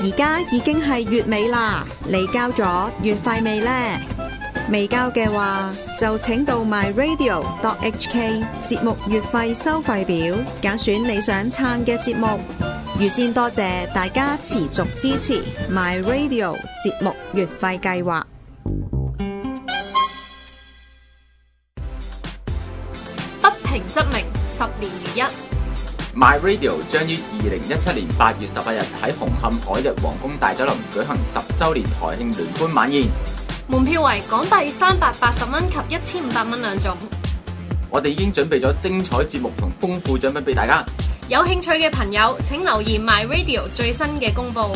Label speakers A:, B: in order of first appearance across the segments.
A: 而家已經係月尾啦，你交咗月費未呢？未交嘅話，就請到 myradio.hk 節目月費收費表，揀選你想撐嘅節目。預先多謝大家持續支持 myradio 節目月費計劃。
B: 不平則鳴，10年如一。
C: My Radio 將於2017年8月18日喺紅磡海逸皇宮大酒樓舉行10週年台慶聯歡晚宴，
B: 門票為港幣380蚊及1500蚊兩種。
C: 我哋已經準備咗精彩節目同豐富獎品俾大家。
B: 有興趣嘅朋友請留意 My Radio 最新嘅公佈。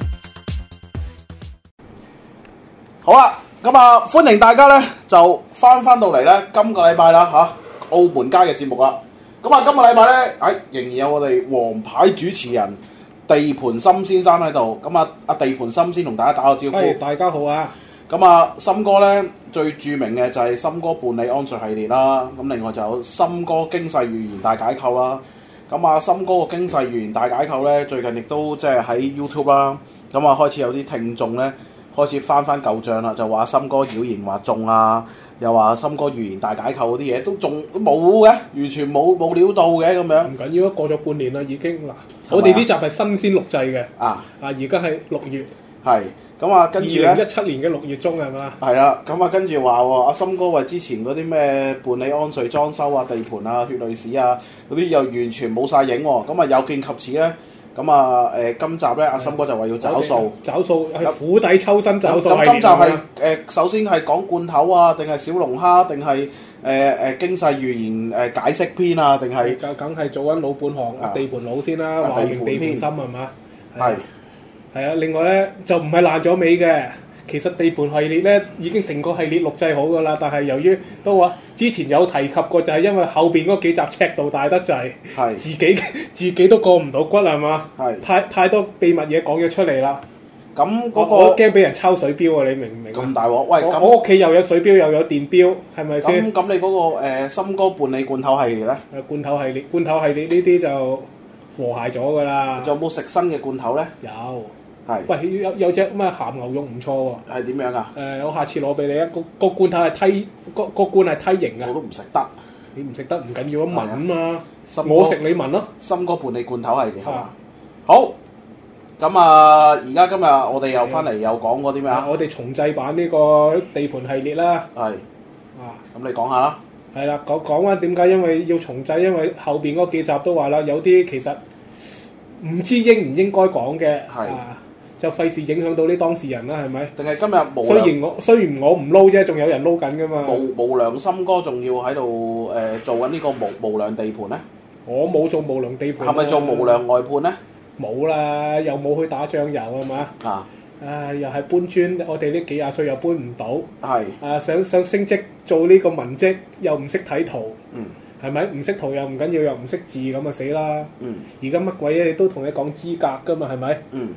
D: 好啦，咁啊歡迎大家咧就翻到嚟咧今個禮拜啦澳門街嘅節目啦。咁啊今個禮拜咧仍然有我哋王牌主持人地盤森先生喺度。咁啊阿地盤森先同大家打個招呼。
E: 大家好啊！
D: 咁啊森哥咧最著名嘅就係森哥伴你安睡系列啦。咁另外就有森哥經世預言大解構啦。咁啊森哥個經世預言大解構咧最近亦都即係喺 YouTube 啦。咁啊開始有啲聽眾咧開始翻舊帳啦，就話森哥妖言惑眾啊，又話森哥預言大解構嗰啲嘢都冇嘅，完全冇料到嘅咁樣。
E: 唔緊要，過咗半年啦已經嗱，我哋呢集係新鮮錄製嘅而家係6月，
D: 係咁啊，跟住咧
E: 2017年嘅6月中係嘛？
D: 係啦，咁啊跟住話阿森哥為之前嗰啲咩伴你安睡裝修啊、地盤啊、血淚史啊嗰啲又完全冇晒影喎，咁啊有見及此咧。咁啊今集咧阿森哥就話要找數
E: 係釜底抽薪找數。
D: 咁今集係首先係講罐頭啊，定係小龍蝦，定係經世預言解釋篇啊，定係
E: 梗係做緊老本行地盤佬先啦，話明地盤心係嘛？係啊，另外咧就唔係爛咗尾嘅。其實地盤系列咧已經成個系列錄製好㗎啦，但係由於都話之前有提及過，就係因為後邊嗰幾集尺度大得滯，自己都過唔到骨係嘛？太多秘密嘢講咗出嚟啦。
D: 咁嗰個
E: 我驚俾人抄水錶啊！你明唔明？
D: 咁大鑊！喂，
E: 我屋企又有水錶又有電錶，係咪先？
D: 咁你嗰個森哥伴你罐頭系列咧？
E: 罐頭系列呢啲就和諧咗㗎啦。
D: 仲有冇食新嘅罐頭咧？
E: 有。
D: 喂，
E: 有隻咩鹹牛肉唔錯喎。
D: 係點樣啊？
E: 我下次攞俾你啊！個罐頭係梯形嘅。
D: 我都唔食得。
E: 你唔食得唔緊要啊，聞啊嘛。我食你聞咯。
D: 森哥伴你罐頭系列係嘛？好。咁啊，而家今日我哋又翻嚟又講過啲咩啊？
E: 我哋重製版呢個地盤系列啦。
D: 咁你講下啦。
E: 係啦，講翻點解？因為要重製，因為後邊嗰幾集都話啦，有啲其實唔知應唔應該講嘅。就費事影響到啲當事人啦，係咪？
D: 定係今日無良？
E: 雖然我唔撈啫，仲有人撈緊噶嘛。
D: 無良森哥仲要喺度做緊呢個無良地盤咧？
E: 我冇做無良地盤。
D: 係咪做無良外判咧？
E: 冇啦，又冇去打醬油係嘛？又係搬磚，我哋呢幾廿歲又搬唔到。想升職做呢個文職，又唔識睇圖。係咪？唔識圖又唔緊要，又唔識字咁啊死啦！而家乜鬼嘢都同你講資格噶嘛，係咪？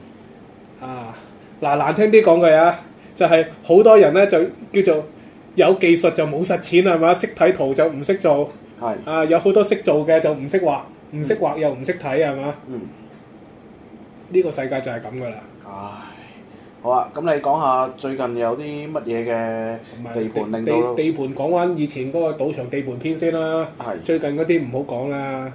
E: 難聽啲講句啊，就係好多人咧就叫做有技術就冇實踐係嘛？識睇圖就唔識做。有好多識做嘅就唔識畫，唔識畫又唔識睇係嘛？呢個世界就係咁噶啦。
D: 好啊，咁你講下最近有啲乜嘢嘅地盤令到
E: 地盤講翻以前嗰個賭場地盤篇先啦。最近嗰啲唔好講啦。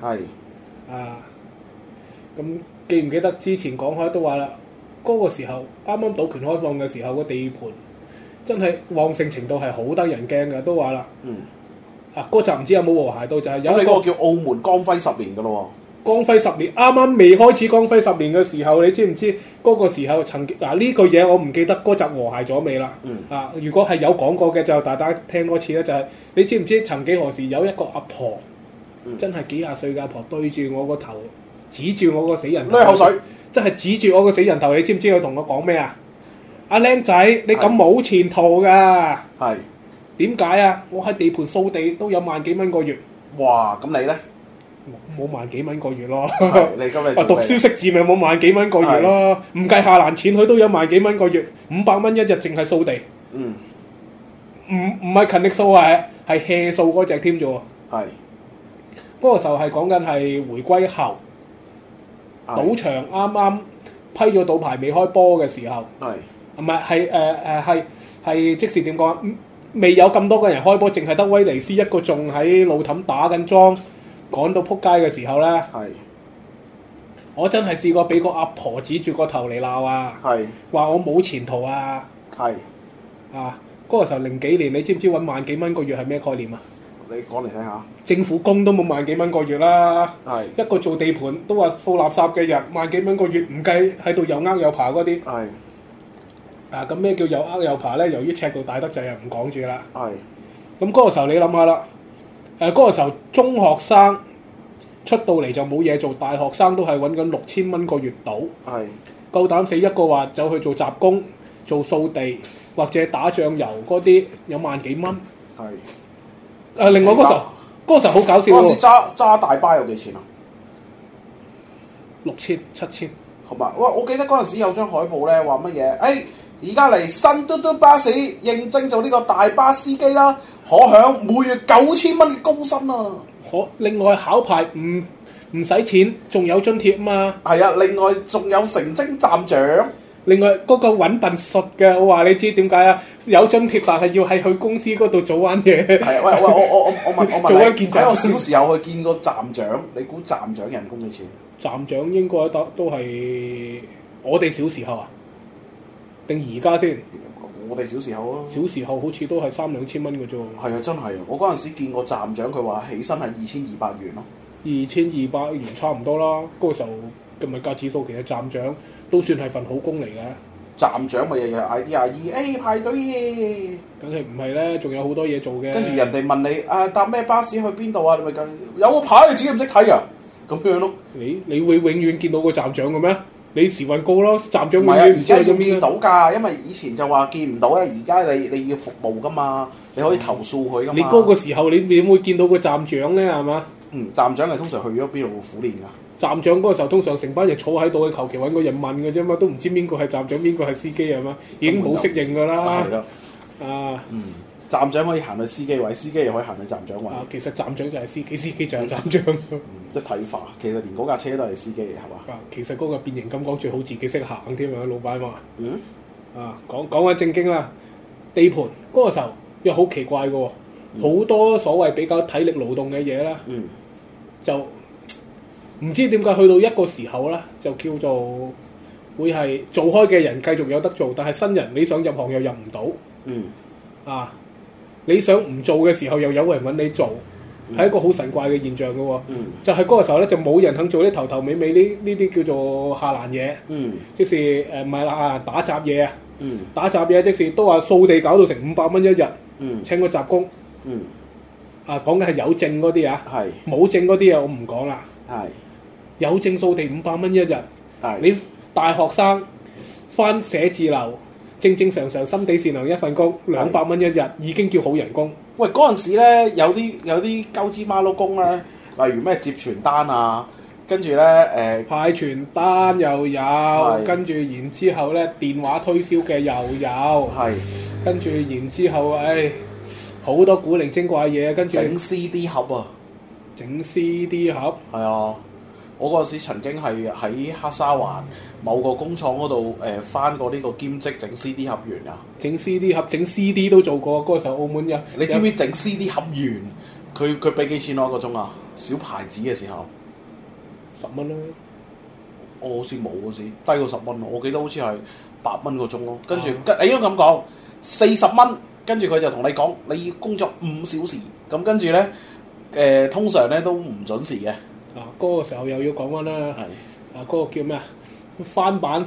E: 咁記唔記得之前講開都話啦，嗰個時候啱啱賭權開放嘅時候，個地盤真係旺盛程度係好得人驚嘅，都話啦。嗰集唔知有冇和諧到，就係有。咁你嗰個
D: 叫澳門光輝10年㗎咯喎。
E: 光輝10年，啱啱未開始光輝10年嘅時候，你知唔知嗰個時候曾經呢個嘢我唔記得嗰集和諧咗未啦？如果係有講過嘅就大家聽多次啦，就係你知唔知曾幾何時有一個阿婆，真係幾廿歲嘅阿婆對住我個頭，指住我個死人頭，
D: 濺口水，
E: 真係指住我個死人頭，你知唔知佢同我講咩啊？阿僆仔，你咁冇前途㗎。點解啊？我喺地盤掃地都有萬幾蚊個月。
D: 哇！咁你咧？
E: 冇萬幾蚊個月咯。
D: 你今日
E: 讀書識字咪冇萬幾蚊個月咯。唔計下欄錢，佢都有萬幾蚊個月，500蚊一日淨係掃地。唔係勤力掃係 hea 掃嗰隻添啫喎。嗰個時候係講緊係回歸後，賭場啱啱批咗賭牌未開波嘅時候，
D: 係
E: 唔係係即是點講？未有咁多個人開波，淨係得威尼斯一個仲喺路氹打緊莊，趕到撲街嘅時候咧，
D: 係
E: 我真係試過俾個阿婆指住個頭嚟鬧啊！
D: 係
E: 話我冇前途啊！
D: 係
E: 啊！嗰個時候零幾年，你知唔知揾萬幾蚊個月係咩概念啊？
D: 你講嚟聽下。
E: 政府工都冇萬幾蚊個月啦，
D: 係
E: 一個做地盤都話掃垃圾嘅人，萬幾蚊個月唔計喺度又又爬嗰啲。
D: 係
E: 啊，咁咩叫又又爬咧？由於尺度大得滯，又唔講住啦。
D: 係
E: 咁嗰個時候你諗下啦，嗰個時候中學生出到嚟就冇嘢做，大學生都係揾緊6000蚊個月賭，
D: 係
E: 夠膽死一個話走去做雜工、做掃地或者打醬油嗰啲，有萬幾蚊。
D: 係
E: 另外嗰時候好搞笑喎。
D: 嗰陣時揸大巴有幾錢啊
E: ？6000、7000。
D: 好嘛？哇！我記得嗰陣時有張海報咧，話乜嘢？而家嚟新嘟嘟巴士應徵做呢個大巴司機啦，可享每月9000蚊嘅工薪啊！
E: 另外考牌唔使錢，仲有津貼啊嘛。係
D: 啊，另外仲有成績站長。
E: 另外嗰個揾笨術嘅，我話你知點解啊？有津貼，但係要喺佢公司嗰度做緊嘢。係啊，喂，
D: 我問
E: 做緊見習。
D: 喺我小時候去見過站長，你估站長人工幾錢？
E: 站長應該都係我哋小時候啊，定而家先？
D: 我哋小時候啊，
E: 小時候好似都係3-2千蚊嘅啫。
D: 係啊，真係啊！我嗰陣時見過站長，佢話起薪係2200元咯。
E: 2200元差唔多啦。嗰個時候嘅物價指數其實站長都算係份好工嚟嘅。站
D: 長咪日日嗌啲阿姨，排隊嘅。
E: 梗係唔係咧？仲有好多嘢做嘅。
D: 跟住人哋問你搭咩巴士去邊度啊？你咪講有個牌，你自己唔識睇㗎，咁樣咯。
E: 你會永遠見到個站長嘅咩？你時運高咯，站長
D: 唔係啊！而家要見到㗎，因為以前就話見唔到啊，而家你要服務㗎嘛，你可以投訴佢㗎嘛。
E: 你嗰個時候你點會見到個站長咧？係嘛？
D: 站長係通常去咗邊度苦練㗎？
E: 站長嗰個時候通常成班人坐喺度，求其揾個人問嘅啫嘛，都唔知邊個係站長，邊個係司機係嘛？已經冇適應㗎啦。係咯。
D: 站長可以行去司機位，司機又可以行去站長位。
E: 其實站長就係司機，司機就係站長。
D: 即係睇法，其實連嗰架車都係司機嘅，係嘛？
E: 其實嗰個變形金剛最好自己識行添啊！老闆話。講緊正經啦，地盤嗰個時候又好奇怪嘅喎，好多所謂比較體力勞動嘅嘢啦，就唔知點解去到一個時候啦，就叫做會係做開嘅人繼續有得做，但係新人你想入行又入唔到。你想唔做嘅時候又有人揾你做，係一個好神怪嘅現象嘅喎。就係嗰個時候咧，就冇人肯做啲頭頭尾尾呢啲叫做下欄嘢。即是唔係啦，打雜嘢啊。打雜嘢即是都話掃地搞到成500蚊一日。請個雜工。講嘅係有證嗰啲啊。冇證嗰啲啊，我唔講啦。有證掃地500蚊一日。你大學生返寫字樓。正常心地善良一份工，200蚊一日已經叫好人工。
D: 喂，嗰陣時咧有啲鳩枝馬碌工咧，例如咩接傳單啊，跟住咧
E: 派傳單又有，跟住然之後咧電話推銷嘅又有，跟住然之後好多古靈精怪嘢，跟住
D: 整 CD 盒啊，
E: 整 CD 盒
D: 係啊。我嗰陣時曾經係喺黑沙環某個工廠嗰度翻過呢個兼職整 CD 盒員啊！
E: 整 CD 盒、整 CD 都做過。嗰個時候澳門人，
D: 你知唔知整 CD 盒員佢俾幾錢攞一個鐘啊？小牌子嘅時候
E: 10蚊啦。
D: 我好似冇嗰時低過10蚊，我記得好似係8蚊個鐘咯。跟住你應該咁講40蚊，跟住佢就同你講你要工作5小時，咁跟住咧通常咧都唔準時嘅。
E: 嗰個時候又要講翻啦，嗰個叫咩啊？翻版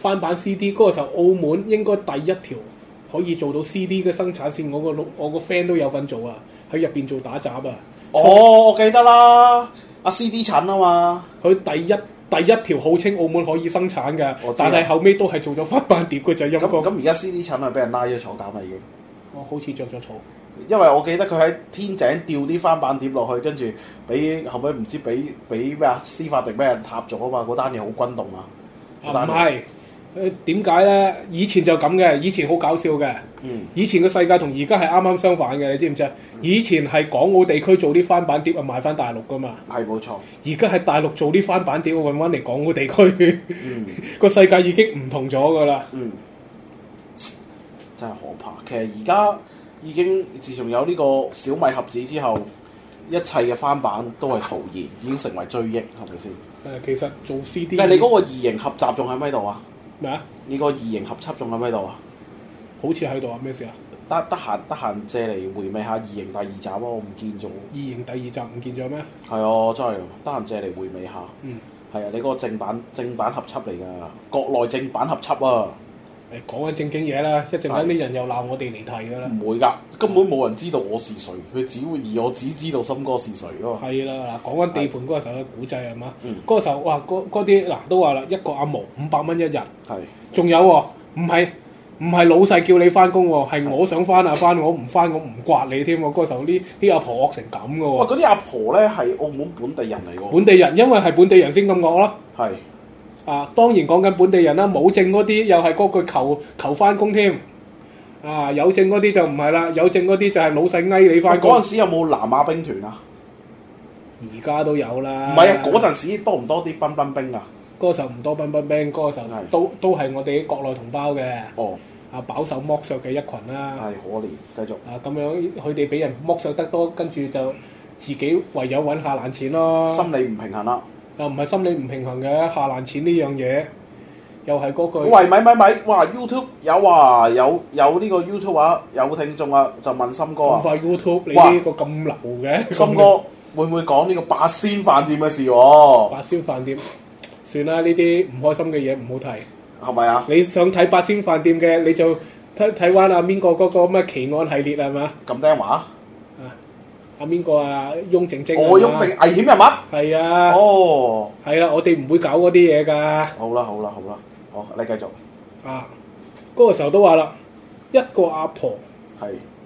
E: CD 嗰個時候，澳門應該第一條可以做到 CD 嘅生產線，我個 friend 都有份做啊，喺入邊做打雜啊。
D: 我記得啦，阿 CD 陳啊嘛，
E: 佢第一條號稱澳門可以生產嘅，但係後尾都係做咗翻版碟嘅就陰公。
D: 咁而家 CD 陳係俾人拉咗坐監啦已經。
E: 我好似着咗草。
D: 因為我記得佢喺天井吊啲翻版碟落去，跟住俾後尾唔知俾咩啊司法定俾人塌咗啊嘛！嗰單嘢好轟動啊！
E: 唔係點解咧？以前就咁嘅，以前好搞笑嘅。以前嘅世界同而家係啱啱相反嘅，你知唔知啊？以前係港澳地區做啲翻版碟啊，賣翻大陸噶嘛。係冇錯。而家喺大陸做啲翻版碟，運翻嚟港澳地區，個世界已經唔同咗噶啦。
D: 真係可怕。其實而家已經自從有呢個小米盒子之後，一切嘅翻版都係徒然，已經成為追憶，係咪先？
E: 其實做 CD，
D: 但係你嗰個異形合集仲喺咪度啊？
E: 咩啊？
D: 你個異形合輯仲喺咪度啊？
E: 好似喺度啊！咩事啊？
D: 得閒借嚟回味下異形第二集啊！我唔見咗。異
E: 形第二集唔見咗咩？
D: 係啊，真係得閒借嚟回味下。係啊，你嗰個正版合輯嚟㗎，國內正版合輯啊！
E: 講緊正經嘢啦，一陣間啲人又鬧我哋離題㗎啦。
D: 唔會㗎，根本冇人知道我是誰，我只知道森哥是誰咯。
E: 係啦，嗱，講緊地盤嗰個時候嘅古仔係嘛？嗰個時候哇，嗰啲嗱都話啦，一個阿毛500蚊一日。係。仲有喎，唔係老細叫你翻工喎，係我想翻啊翻，我唔翻我唔刮你添喎。嗰個時候啲阿婆惡成咁㗎喎。
D: 嗰啲阿婆咧係澳門本地人嚟㗎。
E: 本地人，因為係本地人先咁惡咯。係。當然講緊本地人啦，冇證嗰啲又係嗰句求翻工添。有證嗰啲就唔係啦，有證嗰啲就係老細翳你翻工。
D: 嗰陣時有冇南亞兵團啊？
E: 而家都有啦。
D: 唔係啊，嗰陣時多唔多啲賓賓兵啊？
E: 嗰個時候唔多賓賓兵，嗰個時候都係我哋啲國內同胞嘅。哦。飽受剝削嘅一群啦。係可憐，繼續。咁樣佢哋俾人剝削得多，跟住就自己唯有揾下爛錢咯。心理唔平衡啦。又唔係心理唔平衡嘅，下爛錢呢樣嘢，又係嗰句。
D: 喂，咪，哇 ！YouTube 有話有呢個 YouTube 啊，有聽眾啊，就問森哥啊。
E: 咁快 YouTube 你呢個咁流嘅？
D: 森哥會唔會講呢個八仙飯店嘅事喎？
E: 八仙飯店，算啦，呢啲唔開心嘅嘢唔好提。
D: 係咪啊？
E: 你想睇八仙飯店嘅，你就睇翻阿邊個嗰個咩奇案系列係嘛？
D: 咁聽話。
E: 阿邊個啊？翁靜晶。
D: 翁靜危險人物。
E: 係啊。哦。係啦，我哋唔會搞嗰啲嘢㗎。好啦，好，你繼續。嗰個時候都話啦，一個阿婆係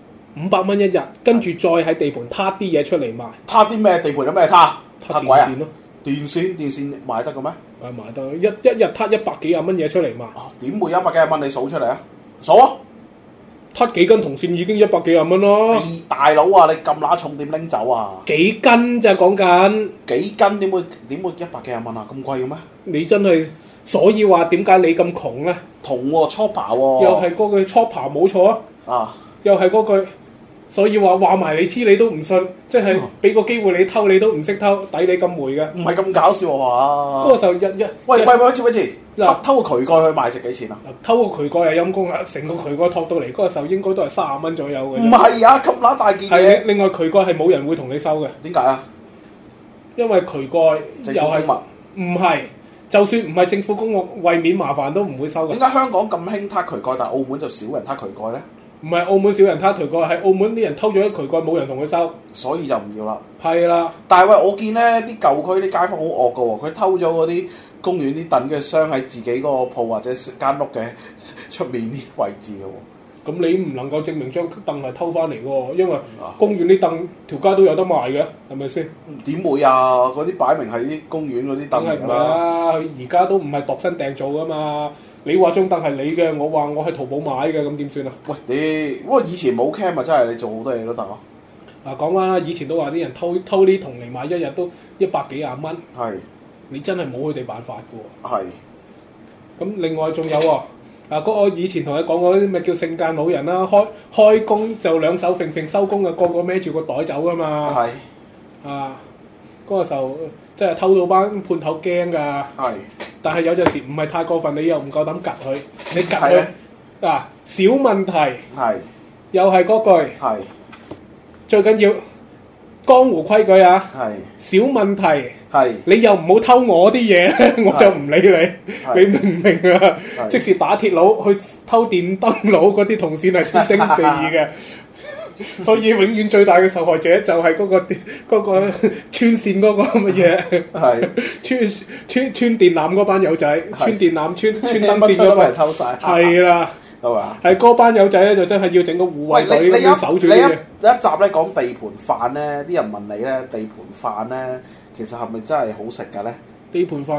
E: 500蚊一日，跟住再喺地盤撻啲嘢出嚟賣。撻啲咩？地盤有咩撻？撻鬼啊！電線賣得嘅咩？賣得，一日撻100幾廿蚊嘢出嚟賣。點會100幾廿蚊？你數出嚟啊！數啊！撻幾斤銅線已經100幾廿蚊咯。大佬啊，你咁乸重點拎走啊？幾斤咋講緊？幾斤點會100幾廿蚊啊？咁貴嘅咩？你真係，所以話點解你咁窮咧？銅喎，chopper喎。又係嗰句 chopper 冇錯啊！又係嗰句。所以話埋你知你都唔信，即係俾個機會你偷你都唔識偷，抵你咁霉嘅。唔係咁搞笑啊！嗰個時候喂，嗱，偷個渠蓋去賣值幾錢啊？偷個渠蓋係陰公啊！成個渠蓋托到嚟嗰個時候應該都係30蚊左右嘅。唔係啊，咁乸大件嘢。另外渠蓋係冇人會同你收嘅。點解啊？因為渠蓋又係唔係？就算唔係政府公屋，為免麻煩都唔會收嘅。點解香港咁興撻渠蓋，但係澳門就少人撻渠蓋咧？唔係澳門少人撻渠蓋，係澳門啲人偷咗啲渠蓋，冇人同佢收，所以就唔要啦。係啦，但係喂，我見咧啲舊區啲街坊好惡㗎喎，佢偷咗嗰啲公園啲凳嘅箱喺自己嗰個鋪或者間屋嘅出面啲位置嘅喎。咁你唔能夠證明張凳係偷翻嚟喎，因為公園啲凳條街都有得賣嘅，係咪先？點會啊？嗰啲擺明係啲公園嗰啲凳嚟啦。而家都唔係度身訂造㗎嘛。你話張凳係你嘅，我話我喺淘寶買嘅，咁點算啊？喂，不過以前冇 cam 啊，真係你做好多嘢都得啊！嗱，講翻啦，以前都話啲人偷啲銅嚟賣，一日都100幾廿蚊。係，你真係冇佢哋辦法嘅喎。係。咁另外仲有喎，嗰個以前同你講過啲咩叫聖誕老人啦，開工就兩手揈揈，收工啊個個孭住個袋走噶嘛。係。嗰個時候真係偷到班判頭驚㗎。係。但係有陣時唔係太過分，你又唔夠膽趌佢，你趌佢小問題，係又係嗰句，係最緊要江湖規矩啊，係小問題，係你又唔好偷我啲嘢，我就唔理你，你明唔明啊？即使打鐵佬去偷電燈佬嗰啲銅線係天經地義嘅。所以永遠最大嘅受害者就係嗰個穿線嗰個乜嘢，係穿電纜嗰班友仔，穿電纜穿燈線嗰班人偷晒，係啦，係嘛？係嗰班友仔咧就真係要整個護衛隊咁樣守住啲嘢。你一集咧講地盤飯咧，啲人問你咧地盤飯咧，其實係咪真係好食㗎咧？地盤飯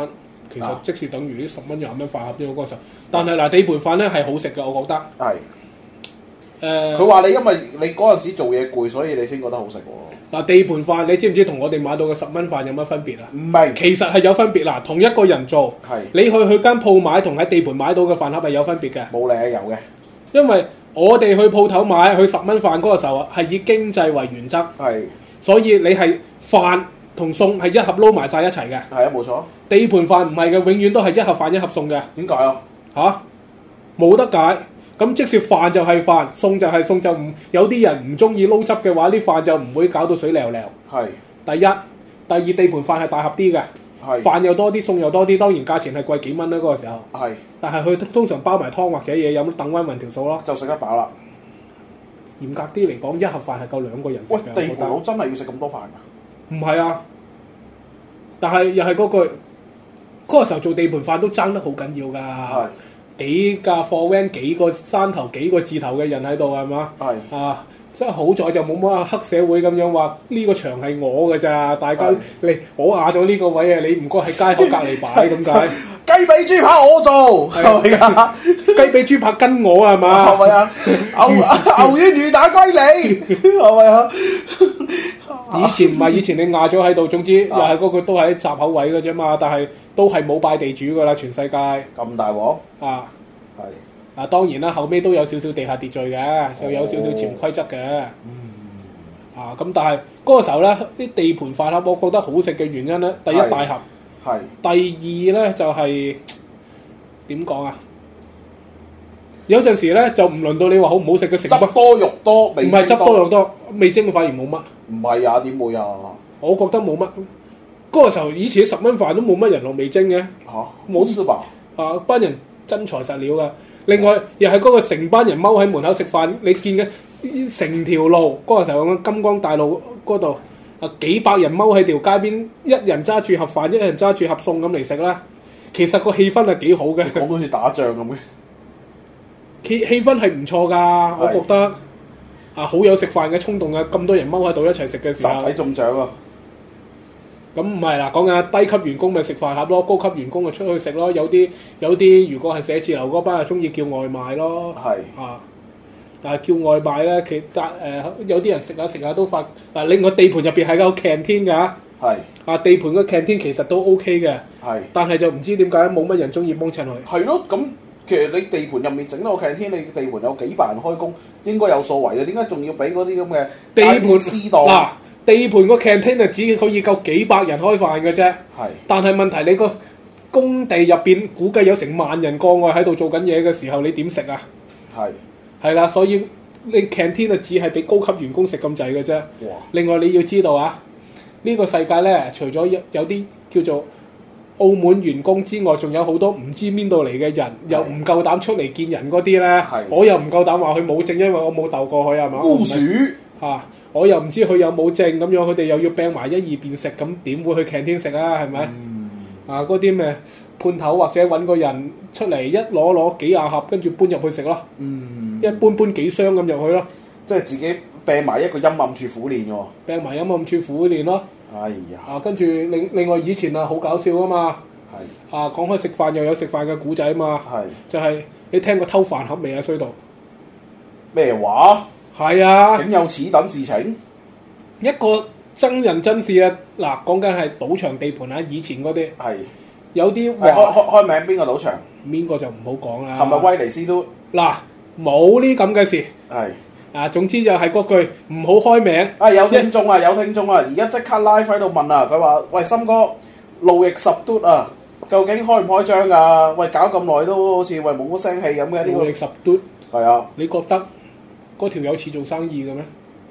E: 其實即是等於啲10蚊20蚊飯盒啫嗰個時候。但係嗱，地盤飯咧係好食嘅，我覺得。
D: 係。佢話你因為你嗰陣時做嘢攰，所以你先覺得好食喎。
E: 嗱，地盤飯你知唔知同我哋買到嘅10蚊飯有乜分別啊？
D: 唔明。
E: 其實係有分別嗱，同一個人做，你去間鋪買同喺地盤買到嘅飯盒係有分別嘅。
D: 冇理由嘅。
E: 因為我哋去鋪頭買去10蚊飯嗰個時候啊，係以經濟為原則。係。所以你係飯同餸係一盒撈埋晒一齊嘅。
D: 係啊，冇錯。
E: 地盤飯唔係嘅，永遠都係一盒飯一盒餸嘅。
D: 點解啊？
E: 嚇，冇得解。咁即使飯就係飯，餸就係餸，就唔有啲人唔中意撈汁嘅話，啲飯就唔會搞到水流流。係。第一，第二地盤飯係大盒啲嘅，飯又多啲，餸又多啲，當然價錢係貴幾蚊啦嗰個時候。係。但係佢通常包埋湯或者嘢飲，等溫勻條數咯。就食得飽啦。嚴格啲嚟講，一盒飯係夠2個人食嘅。喂，地盤佬真係要食咁多飯㗎？唔係啊，但係又係嗰句，嗰個時候做地盤飯都爭得好緊要㗎。係。幾架貨 van 幾個山頭幾個字頭嘅人喺度係嘛？係啊，真係好在就冇乜黑社會咁樣話呢個場係我㗎咋，大家你我壓咗呢個位啊，你唔該喺街口隔離擺咁解。雞髀豬扒我做係咪啊？雞髀豬扒跟我係嘛？係咪啊？牛丸魚蛋歸你係咪啊？以前唔係，以前你壓咗喺度，總之又係嗰個都係閘口位嘅啫嘛，但係都係冇拜地主噶啦，全世界咁大鑊啊！係啊，當然啦，後尾都有少少地下秩序嘅，就有少少潛規則嘅。啊，咁但係嗰個時候咧，啲地盤飯盒我覺得好食嘅原因咧，第一大盒，係第二咧就係點講啊？有陣時咧就唔輪到你話好唔好食嘅，食汁多肉多，唔係汁多肉多，味精反而冇乜。唔係啊，點會啊？我覺得冇乜。嗰個時候以前10蚊飯都冇乜人落味精嘅。嚇，冇事吧？啊，班人真材實料噶。另外又係嗰個成班人踎喺門口食飯，你見嘅成條路嗰個時候咁金光大路嗰度啊，幾百人踎喺條街邊，一人揸住盒飯，一人揸住盒餸咁嚟食啦。其實個氣氛係幾好嘅。講到好似打仗咁嘅。氣氛係唔錯㗎，我覺得啊，好有食飯嘅衝動啊！咁多人踎喺度一齊食嘅時候，集體中獎啊！咁唔係啦，講緊低級員工咪食飯盒咯，高級員工就出去食咯。有啲如果係寫字樓嗰班，就中意叫外賣咯。係啊，但係叫外賣咧，有啲人食下都發嗱。另外地盤入邊係有 canteen 㗎，係啊，地盤個 canteen 其實都 OK 嘅，係，但係就唔知點解冇乜人中意幫襯佢。係咯，咁。其實你地盤入面整到個 canteen，你地盤有幾百人開工，應該有數圍嘅。點解仲要俾嗰啲咁嘅地盤私檔？嗱，地盤個 canteen 就只可以夠幾百人開飯嘅啫。係。但係問題你個工地入邊估計有成萬人過外喺度做緊嘢嘅時候，你點食啊？係。係啦，所以你 canteen 就只係俾高級員工食咁滯嘅啫。哇！另外你要知道啊，呢個世界咧，除咗有啲叫做澳門員工之外，仲有好多唔知邊度嚟嘅人，又唔夠膽出嚟見人嗰啲咧。我又唔夠膽話佢冇證，因為我冇鬥過佢係嘛。烏鼠啊！我又唔知佢有冇證咁樣，佢哋又要病埋一二邊食，咁點會去 canteen 食啊？係咪？啊！嗰啲咩判頭或者揾個人出嚟一攞幾廿盒，跟住搬入去食咯。一搬幾箱咁入去咯。即係自己病埋一個陰暗處苦練喎。病埋陰暗處苦練咯。哎呀！啊，跟住另外以前啊好搞笑啊嘛，係啊，講開食飯又有食飯嘅古仔啊嘛，係就係你聽過偷飯盒未啊？衰到咩話？係啊，竟有此等事情？一個真人真事啊！嗱，講緊係賭場地盤啊，以前嗰啲係有啲開名邊個賭場？邊個就唔好講啦。係咪威尼斯都？嗱，冇呢咁嘅事。係。啊，總之就係嗰句唔好開名。啊，有聽眾啊，而家即刻 live 喺度問啊，佢話：喂，森哥，路易十嘟啊，究竟開唔開張㗎？喂，搞咁耐都好似喂冇乜聲氣咁嘅呢個。路易十嘟係啊，你覺得嗰條友似做生意嘅咩？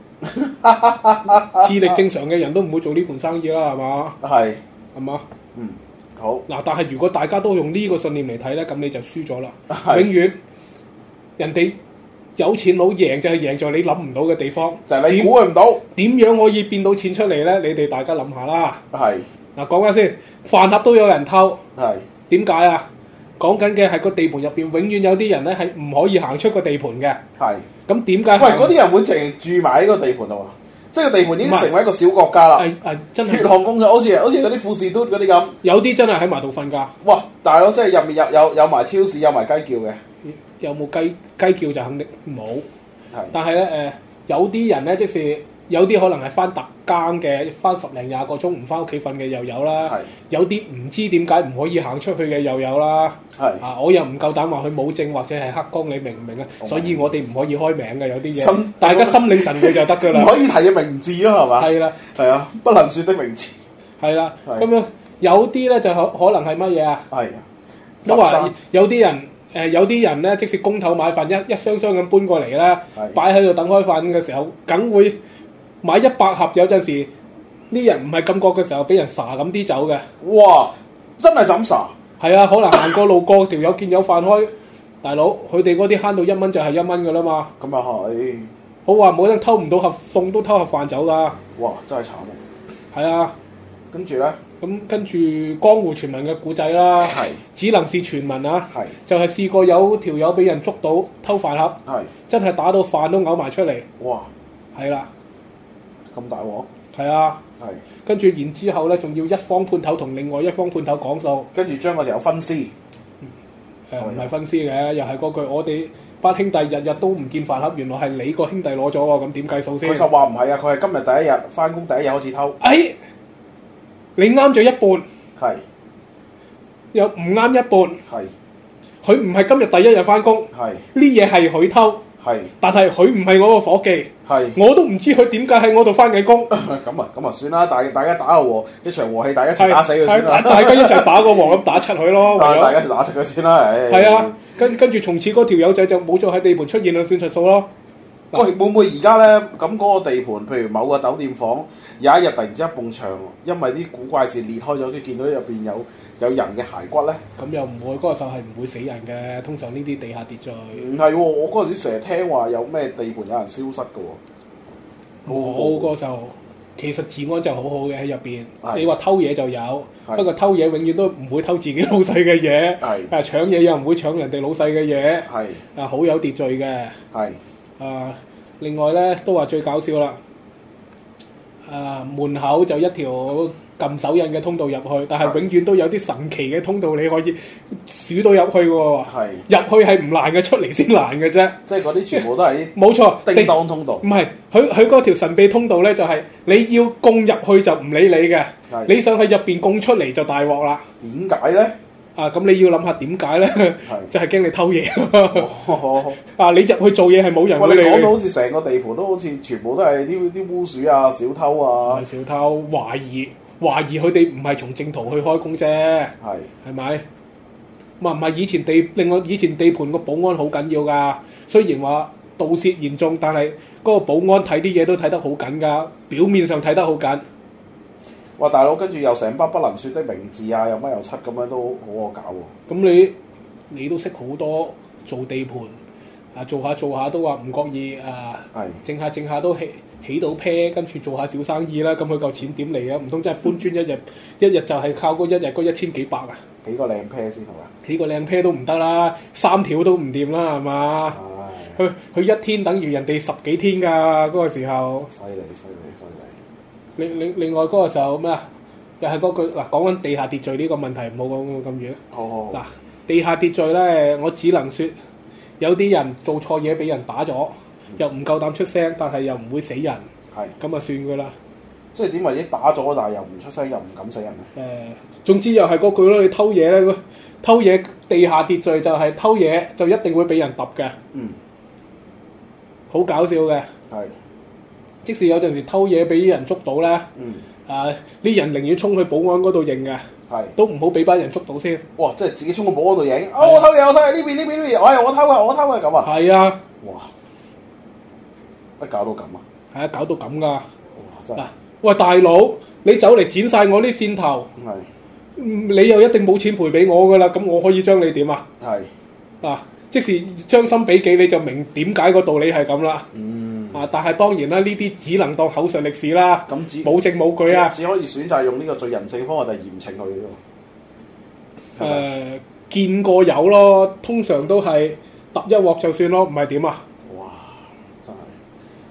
E: 智力正常嘅人都唔會做呢盤生意啦，係嘛？係嘛？嗯，好。嗱，但係如果大家都用呢個信念嚟睇咧，咁你就輸咗啦。永遠人哋。有錢佬贏就係贏在你諗唔到嘅地方，就係你估佢唔到點樣可以變到錢出嚟咧？你哋大家諗下啦。係嗱，講下先，飯盒都有人偷，係點解啊？講緊嘅係個地盤入邊，永遠有啲人咧係唔可以行出個地盤嘅。係咁點解？喂，嗰啲人會淨係住埋喺個地盤度啊？
D: 即係個地盤已經成為一個小國家啦。
E: 真係
D: 血汗工廠，好似嗰啲富士都嗰啲咁。有
E: 啲真係喺埋度瞓覺。
D: 哇！大佬，即係入面有埋超市，有埋雞叫嘅。
E: 有冇雞叫就肯定冇。係。但係咧有啲人咧，即使有啲可能係翻特更嘅，翻10零20個鐘唔翻屋企瞓嘅又有啦。係。有啲唔知點解唔可以行出去嘅又有啦。係。我又唔夠膽話佢冇證或者係黑工，你明唔明啊？所以我哋唔可以開名嘅有啲嘢，大家心領神會就得㗎啦。
D: 唔可以提嘅名字咯，係嘛？係啦。係啊，不能説的名字。係啦。咁樣有啲咧就可能係乜嘢啊？係。都話有啲人有啲人咧，即使公頭買飯一箱箱咁搬過嚟啦，擺喺度等開飯嘅時候，梗會買100盒，有陣時啲人唔係感覺嘅時候，俾人撒咁啲走嘅。哇！真係咁撒？係啊，可能行過路過條友見有飯開，大佬佢哋嗰啲慳到1蚊就係1蚊噶啦嘛。咁又係。好話冇得偷唔到盒餸都偷盒飯走噶。哇！真係慘啊！係啊，跟住咧。咁跟住江湖傳聞嘅故仔啦，只能是傳聞啊。就係試過有條友俾人捉到偷飯盒，真係打到飯都嘔埋出嚟。哇！係啦。咁大鑊？係啊，係。跟住然之後咧，仲要一方判頭同另外一方判頭講數，跟住將嗰條友分屍。唔係分屍嘅，又係嗰句，我哋班兄弟日日都唔見飯盒，原來係你個兄弟攞咗喎，咁點計數先？佢就話唔係啊，佢係今日第一日翻工第一日開始偷。你啱咗一半，係又唔啱一半，係佢唔係今日第一日翻工，係呢嘢係佢偷。係，但係佢唔係我個伙計，係我都唔知佢點解喺我度翻緊工。咁啊算啦，大家打個和，一場和氣，大家一齊打死佢先啦。大家一齊打個和咁打柒佢咯。大家一齊打柒佢先啦。係啊，跟住從此嗰條友仔就冇再喺地盤出現啦，算出數咯。喂，會唔會而家咧咁嗰個地盤，譬如某個酒店房有一日突然之間埲牆，因為啲古怪事裂開咗，佢見到入邊有人嘅骸骨咧？咁又唔會，嗰個時候係唔會死人嘅。通常呢啲地下秩序唔係喎，我嗰陣時成日聽話有咩地盤有人消失嘅喎。我嗰時候其實治安就好好嘅喺入邊。你話偷嘢就有，不過偷嘢永遠都唔會偷自己老細嘅嘢。係搶嘢又唔會搶人哋老細嘅嘢。係好有秩序嘅。係。另外咧都話最搞笑啦，門口就一條撳手印嘅通道入去，但係永遠都有啲神奇嘅通道你可以數到入去喎。係入去係唔難嘅，出嚟先難嘅啫。即係嗰啲全部都係冇錯，叮當通道。唔係佢嗰條神秘通道咧，就係你要供入去就唔理你嘅，你想去入邊供出嚟就大鑊啦。點解咧？咁你要諗下點解咧？就係驚你偷嘢咯。你入去做嘢係冇人會理你。你講到好似成個地盤都好似全部都係啲污鼠啊、小偷啊。小偷懷疑佢哋唔係從正途去開工啫。係咪？唔係另外以前地盤個保安好緊要㗎。雖然話盜竊嚴重，但係嗰個保安睇啲嘢都睇得好緊㗎。表面上睇得好緊。哇！大佬，跟住又成班不能説的名字啊，又乜又七咁樣都好惡搞喎。咁你都識好多做地盤做下都話唔覺意整下都起到啤，跟住做下小生意啦。咁佢嚿錢點嚟啊？唔通真係搬磚一日就係靠嗰一日嗰1000幾百啊？起個靚啤先係嘛？起個靚啤都唔得啦，3條都唔掂啦係嘛？佢一天等於人哋10幾天㗎嗰個時候。犀利！另外嗰個時候咩啊？又係嗰句嗱，講緊地下秩序呢個問題，唔好講咁遠。好。嗱，地下秩序咧，我只能説有啲人做錯嘢俾人打咗，又唔夠膽出聲，但係又唔會死人。係。咁啊算噶啦。即係點為之打咗，但係又唔出聲，又唔敢死人咧？總之又係嗰句咯，你偷嘢咧，偷嘢地下秩序就係偷嘢就一定會俾人揼嘅。好搞笑嘅。係。即使有陣時偷嘢俾人捉到咧，啲人寧願衝去保安嗰度認嘅，都唔好俾班人捉到先。哇！即係自己衝去保安度認，我偷嘢，我偷嘢，呢邊，我偷嘅咁啊！係啊！哇！乜搞到咁啊？係啊，搞到咁噶！嗱，喂大佬，你走嚟剪晒我啲線頭，你又一定冇錢賠俾我噶啦，咁我可以將你點啊？係嗱，即使將心比己，你就明點解個道理係咁啦。但係當然啦，呢啲只能當口述歷史啦，冇證冇據啊，只可以選擇用呢個最人性方法嚟嚴懲佢咯。見過有咯，通常都係揼一鑊就算咯，唔係點啊？哇！真係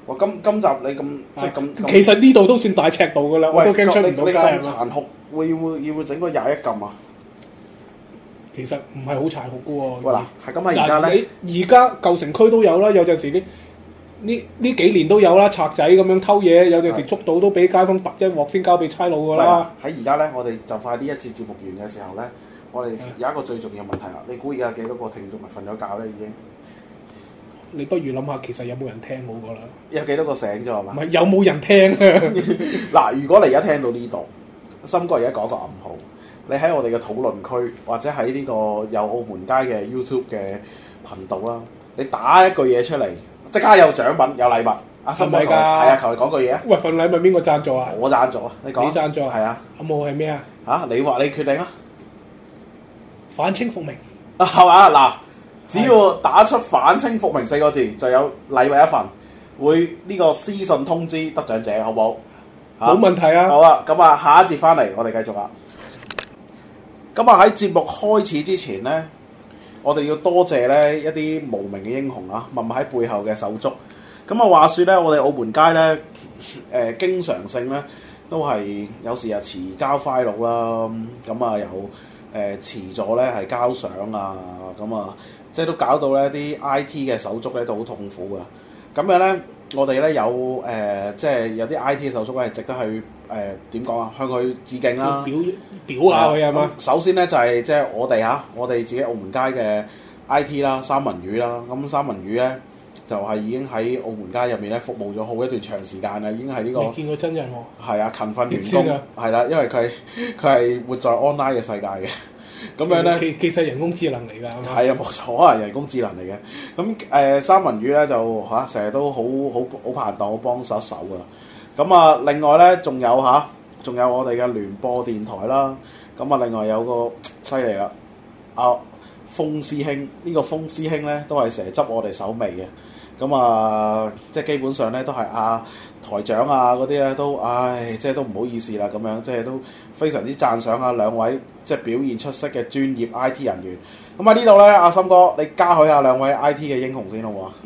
D: 哇！今集你咁即係咁，
E: 其實呢度都算大尺度噶啦，我都驚出唔到街
D: 咁殘酷，會唔會整個21禁啊？
E: 其實唔係好殘酷嘅喎。
D: 喂嗱，係咁喺而家咧，
E: 而家舊城區都有啦，有陣時呢幾年都有啦，賊仔咁樣偷嘢，有陣時捉到都俾街坊揼一鑊先交俾差佬噶啦。
D: 喺而家咧，我哋就快呢一節節目完嘅時候咧，我哋有一個最重要問題啦。你估而家幾多個聽眾咪瞓咗覺咧？已經？
E: 你不如諗下，其實有冇人聽好過啦？
D: 有幾多個醒咗係嘛？
E: 唔係有冇人聽啊？
D: 嗱，如果你而家聽到呢度，森哥而家講個暗號，你喺我哋嘅討論區或者喺呢個有澳門街嘅 YouTube 嘅頻道啦，你打一句嘢出嚟，即刻有獎品有禮物。阿森哥係啊，求你講句嘢啊！
E: 喂，份禮物邊個贊助啊？
D: 我贊助啊！你講。
E: 你贊助
D: 係啊？
E: 暗號係咩啊？
D: 嚇！你話你決定啊！
E: 反清復明
D: 啊，係嘛？嗱。只要打出反清復明4個字，就有禮物一份，會呢個私信通知得獎者，好唔好？
E: 冇問題啊！
D: 好啊，咁啊，下一節翻嚟，我哋繼續啊。咁啊，喺節目開始之前咧，我哋要多謝咧一啲無名嘅英雄啊，默默喺背後嘅手足。咁啊，話説咧，我哋澳門街咧，經常性咧都係有時啊遲交 file 啦，咁啊有遲咗咧係交相啊，咁啊〜即係都搞到咧啲 IT 嘅手足咧都好痛苦㗎。咁樣咧，我哋咧有即係有啲 IT 嘅手足咧係值得去點講啊？向佢致敬啦，
E: 表下佢係嘛？
D: 首先咧就係即係我哋自己澳門街嘅 IT 啦，三文魚啦。咁三文魚咧就係已經喺澳門街入面咧服務咗好一段長時間啦，已經係呢個。未見過真人喎。係啊，勤奮員工係啦，因為佢係活在 online 嘅世界嘅。咁樣咧，
E: 其實人工智能嚟㗎，
D: 係啊，冇錯，可能人工智能嚟嘅。咁三文魚咧就成日都好拍檔，好幫手㗎。咁啊，另外咧仲有我哋嘅聯播電台啦。咁啊，另外有個犀利啦，阿風師兄，呢個風師兄咧都係成日執我哋手尾嘅。咁啊，即係基本上咧都係台長啊嗰啲咧都，即係都唔好意思啦咁樣，即係都非常之讚賞兩位即係表現出色嘅專業 IT 人員。咁喺呢度咧，阿森哥你嘉許下兩位 IT 嘅英雄先好唔好啊？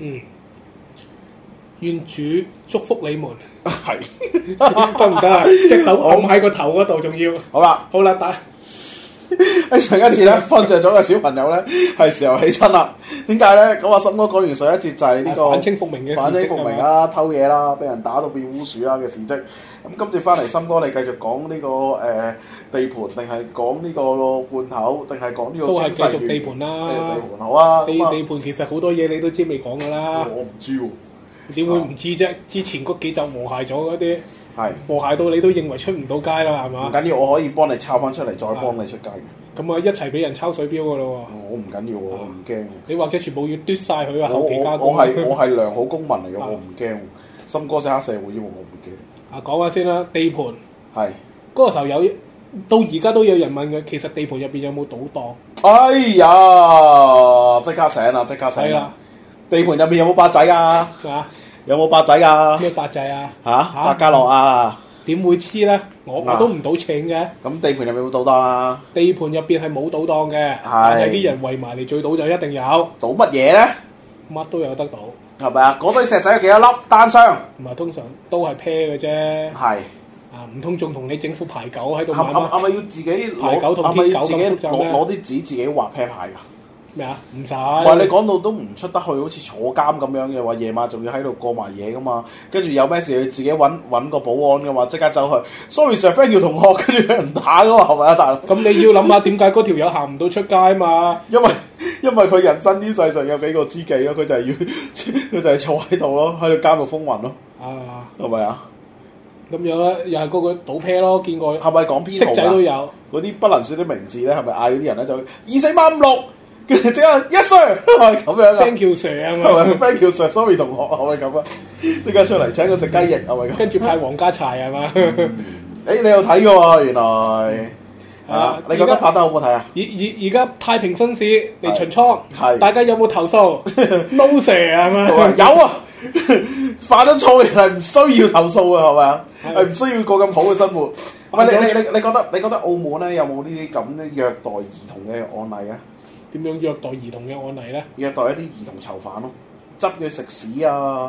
E: 願主祝福你們。
D: 係
E: 得唔得啊？隻手按喺個頭嗰度，仲要。好啦，打。
D: 上一節咧瞓着咗嘅小朋友咧，係時候起身啦。點解咧？咁阿森哥講完上一節就係呢個
E: 反清復明嘅
D: 反清復明啦，偷嘢啦，俾人打到變烏鼠啦嘅事蹟。咁今次翻嚟，森哥你繼續講呢個地盤，定係講呢個罐頭，定係講呢個
E: 都係繼續地盤啦。
D: 地盤好啊。
E: 地盤其實好多嘢你都知未講㗎啦。
D: 我唔知喎。
E: 點會唔知啫？之前嗰幾集和諧咗嗰啲。
D: 係
E: 和諧到你都認為出唔到街啦，係嘛？
D: 唔緊要，我可以幫你抄翻出嚟，再幫你出街嘅。
E: 咁啊，一齊俾人抄水標噶咯喎！
D: 我唔緊要喎，我唔驚。
E: 你或者全部要嘟晒佢啊，後期加工。
D: 我係良好公民嚟嘅，我唔驚。森哥識黑社會，因為我唔驚。
E: 講下先啦，地盤
D: 係
E: 嗰個時候到而家都有人問嘅，其實地盤入邊有冇賭檔？
D: 哎呀！即刻醒啦！
E: 係啦，
D: 地盤入邊有冇八仔啊？有冇八仔㗎？
E: 咩八仔啊？
D: 百家樂啊？
E: 點會知咧？我都唔賭錢嘅。咁
D: 地盤入面有冇賭檔啊？
E: 地盤入邊係冇賭檔嘅，但係啲人圍埋嚟聚賭就一定有。
D: 賭乜嘢咧？
E: 乜都有得賭。
D: 係咪啊？嗰堆石仔有幾多粒？單雙？
E: 唔係，通常都係 pair 嘅啫。
D: 係。
E: 唔通仲同你整副牌九喺度
D: 玩咩？係咪要自己
E: 牌九同天九咁複雜咩？
D: 攞啲紙自己畫 pair 牌㗎？
E: 咩啊？唔使。
D: 喂，你講到都唔出得去，好似坐監咁樣嘅話，夜晚仲要喺度過埋夜噶嘛？跟住有咩事要自己揾個保安噶嘛？即刻走去。Sorry sir，friend 叫同學，跟住俾人打噶嘛？係咪啊，大佬？咁
E: 你要諗下點解嗰條友行唔到出街嘛？
D: 因為佢人生於世上有幾個知己咯，佢就係坐喺度咯，喺度監獄風雲咯。係咪啊？
E: 咁樣咧，又係嗰個賭 pair 咯，見過。
D: 係咪講編號？
E: 色仔都有。
D: 嗰啲不能説啲名字咧，係咪嗌嗰啲人咧就2456？跟住即刻1 Sir 係咪咁樣啊
E: ？Thank you Sir 啊嘛。
D: 係咪 Thank you Sir？Sorry 同學係咪咁啊？即刻出嚟請佢食雞翼係咪咁？
E: 跟住派皇家柴係嘛？
D: 你有睇嘅喎原來。你覺得拍得好唔好睇啊？
E: 而家太平紳士嚟巡倉，大家有冇投訴 ？No Sir 係嘛？
D: 有啊，犯咗錯嘅人係唔需要投訴嘅係咪啊？係唔需要過咁好嘅生活。喂，你覺得澳門咧有冇呢啲咁嘅虐待兒童嘅案例啊？
E: 點樣虐待兒童嘅案例咧？
D: 虐待一啲兒童囚犯咯，執佢食屎啊！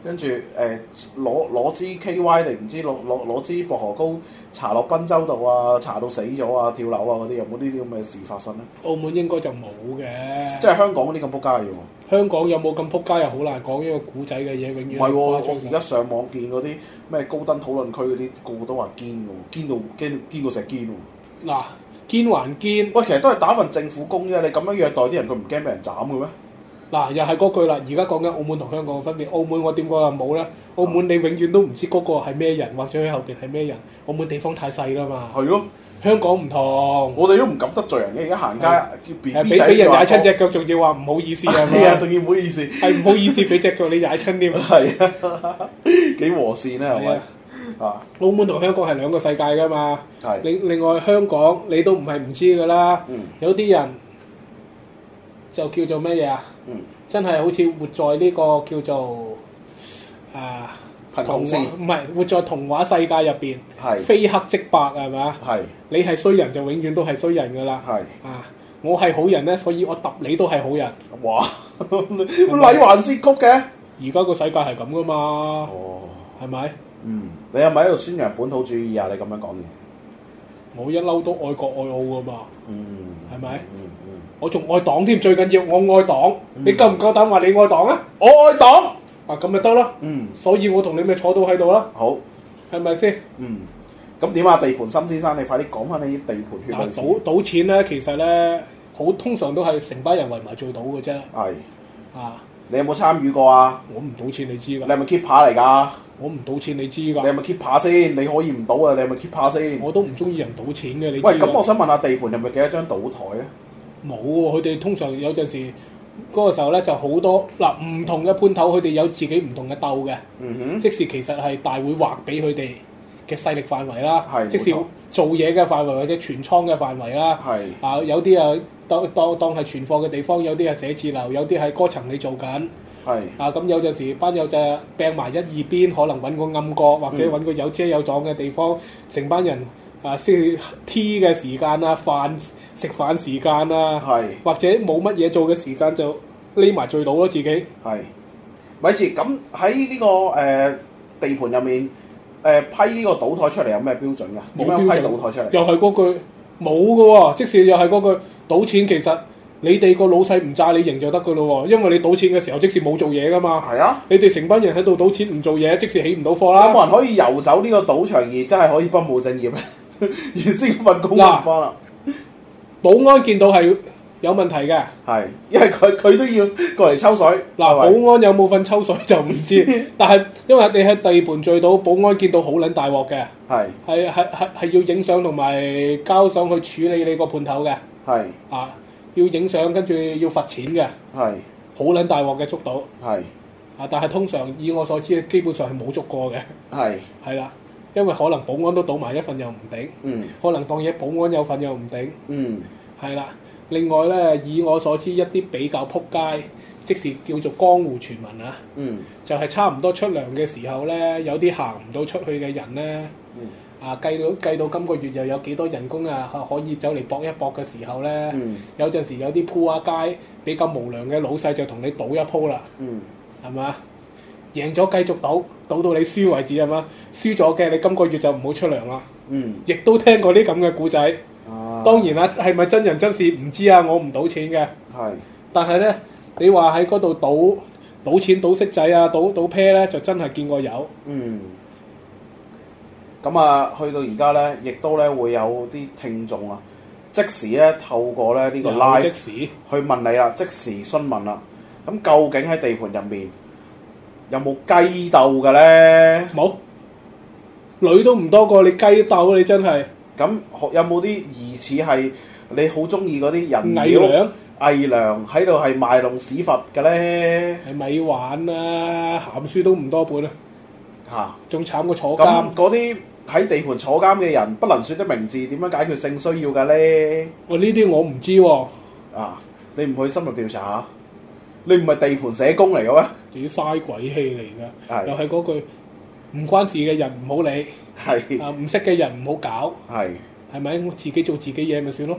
D: 跟住攞支 KY 定唔知攞支薄荷膏搽落賓州度啊，搽到死咗啊，跳樓啊嗰啲，有冇呢啲咁嘅事發生咧？
E: 澳門應該就冇嘅，
D: 即係香港嗰啲咁撲街嘅喎。
E: 香港有冇咁撲街又好難講，因為古仔嘅嘢永遠
D: 唔係喎，我而家上網見嗰啲咩高登討論區嗰啲，個個都話堅喎，堅到成堅喎。
E: 嗱，堅還堅。
D: 喂，其實都係打份政府工啫，你咁樣虐待啲人，佢唔驚俾人斬嘅咩？
E: 嗱，又係嗰句啦，而家講緊澳門同香港嘅分別。澳門我點講啊冇咧？澳門你永遠都唔知嗰個係咩人，或者佢後邊係咩人。澳門地方太細啦嘛。
D: 係咯。
E: 香港唔同。我
D: 哋都唔敢得罪人嘅，而家行街叫 BB 仔
E: 俾人踩親隻腳，仲要話唔好意思啊！
D: 係啊，仲要唔好意思。
E: 係唔好意思，俾隻腳你踩親添。
D: 係啊，幾和善咧係咪？啊！
E: 澳門同香港係兩個世界噶嘛。
D: 係。
E: 另外香港你都唔係唔知㗎啦。有啲人就叫做咩嘢啊？真係好似活在呢個叫做
D: 貧窮線，
E: 唔係活在童話世界入邊，非黑即白係咪？係你係衰人就永遠都係衰人㗎啦。係我係好人咧，所以我揼你都係好人。哇！
D: 禮還節曲嘅，
E: 而家個世界係咁㗎嘛？哦，係咪？
D: 你係咪喺度宣揚本土主義啊？你咁樣講嘢，
E: 我一嬲都愛國愛澳㗎嘛。係咪？我仲愛黨添，最緊要我愛黨。你夠唔夠膽話你愛黨啊？
D: 我愛黨。
E: 咁咪得咯。所以我同你咪坐到喺度啦。
D: 好，
E: 係咪先？
D: 咁點啊？地盤森先生，你快啲講翻你啲地盤血淚。
E: 賭錢咧，其實咧通常都係成班人圍埋做賭嘅啫。係。
D: 你有冇參與過啊？
E: 我唔賭錢，你知㗎。
D: 你係咪 keep 牌嚟㗎？
E: 我唔賭錢，你知㗎。
D: 你係咪 keep 牌先？你可以唔賭啊？你係咪 keep 牌先？
E: 我都唔中意人賭錢嘅，你知。
D: 喂，咁我想問下地盤有冇幾多張賭台咧？
E: 冇喎，佢哋通常有陣時嗰個時候咧就好多唔同嘅判頭，佢哋有自己唔同嘅鬥嘅。即是其實係大會劃俾佢哋嘅勢力範圍啦。即是做嘢嘅範圍或者存倉嘅範圍啦。有啲啊當係存貨嘅地方，有啲係寫字樓，有啲係嗰層你做緊。咁有陣時班友就掟埋一二邊，可能揾個暗角或者揾個有遮有擋嘅地方，成班人先 tea 嘅時間啊，食飯時間啊，或者冇乜嘢做嘅時間就匿埋醉倒咯自己。
D: 咪住咁喺呢個地盤入面批呢個賭台出嚟有咩標準㗎？點樣批賭台出嚟？
E: 又係嗰句冇㗎喎，即使又係嗰句賭錢其實。你哋個老細唔炸你贏就得㗎咯喎，因為你賭錢嘅時候即時冇做嘢㗎嘛。係啊，你哋成班人喺度賭錢唔做嘢，即時起唔到貨啦。
D: 有冇人可以遊走呢個賭場而真係可以不務正業咧？原先份工唔翻啦。
E: 保安見到係有問題嘅，
D: 係因為佢都要過嚟抽水。
E: 保安有冇份抽水就唔知，但係因為你喺地盤聚到，保安見到好撚大鑊嘅，係要影相同埋交上去處理你個判頭嘅，要影相，跟住要罰錢嘅，好撚大鑊嘅捉到，但係通常以我所知，基本上係冇捉過嘅，係啦，因為可能保安都賭埋一份又唔頂，可能當嘢保安有份又唔頂，係啦。另外咧，以我所知，一啲比較撲街，即是叫做江湖傳聞啊，就係差唔多出糧嘅時候咧，有啲行唔到出去嘅人咧。計到今個月又有幾多人工啊？可以走嚟搏一搏嘅時候咧，有陣時有啲鋪下街比較無良嘅老細就同你賭一鋪啦，係嘛？贏咗繼續賭到你輸為止係嘛？輸咗嘅你今個月就唔好出糧啦。亦都聽過啲咁嘅故仔。當然啦，係咪真人真事唔知啊？我唔賭錢嘅。但係咧，你話喺嗰度賭錢賭骰仔啊，賭啤咧，就真係見過有。
D: 咁啊，去到而家咧，亦都咧會有啲聽眾啊，即時咧透過咧呢個 live 去問你啦，即時詢問啦。咁究竟喺地盤入面有冇雞鬥嘅咧？冇，
E: 女都唔多過你雞鬥，你真係。
D: 咁有冇啲疑似係你好中意嗰啲人偽娘喺度係賣弄屎忽嘅咧？
E: 係咪玩啊？鹹書都唔多本啊！仲慘過坐監。
D: 咁嗰啲喺地盤坐監嘅人，不能説的名字，點樣解決性需要嘅咧？
E: 呢啲我唔知喎。
D: 你唔去深入調查下？你唔係地盤社工嚟嘅咩？
E: 仲要嘥鬼氣嚟㗎，又係嗰句唔關事嘅人唔好理，唔識嘅人唔好搞，係咪？我自己做自己嘢咪算咯。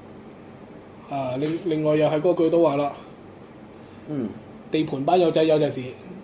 E: 另外又係嗰句都話啦，地盤班友仔有陣時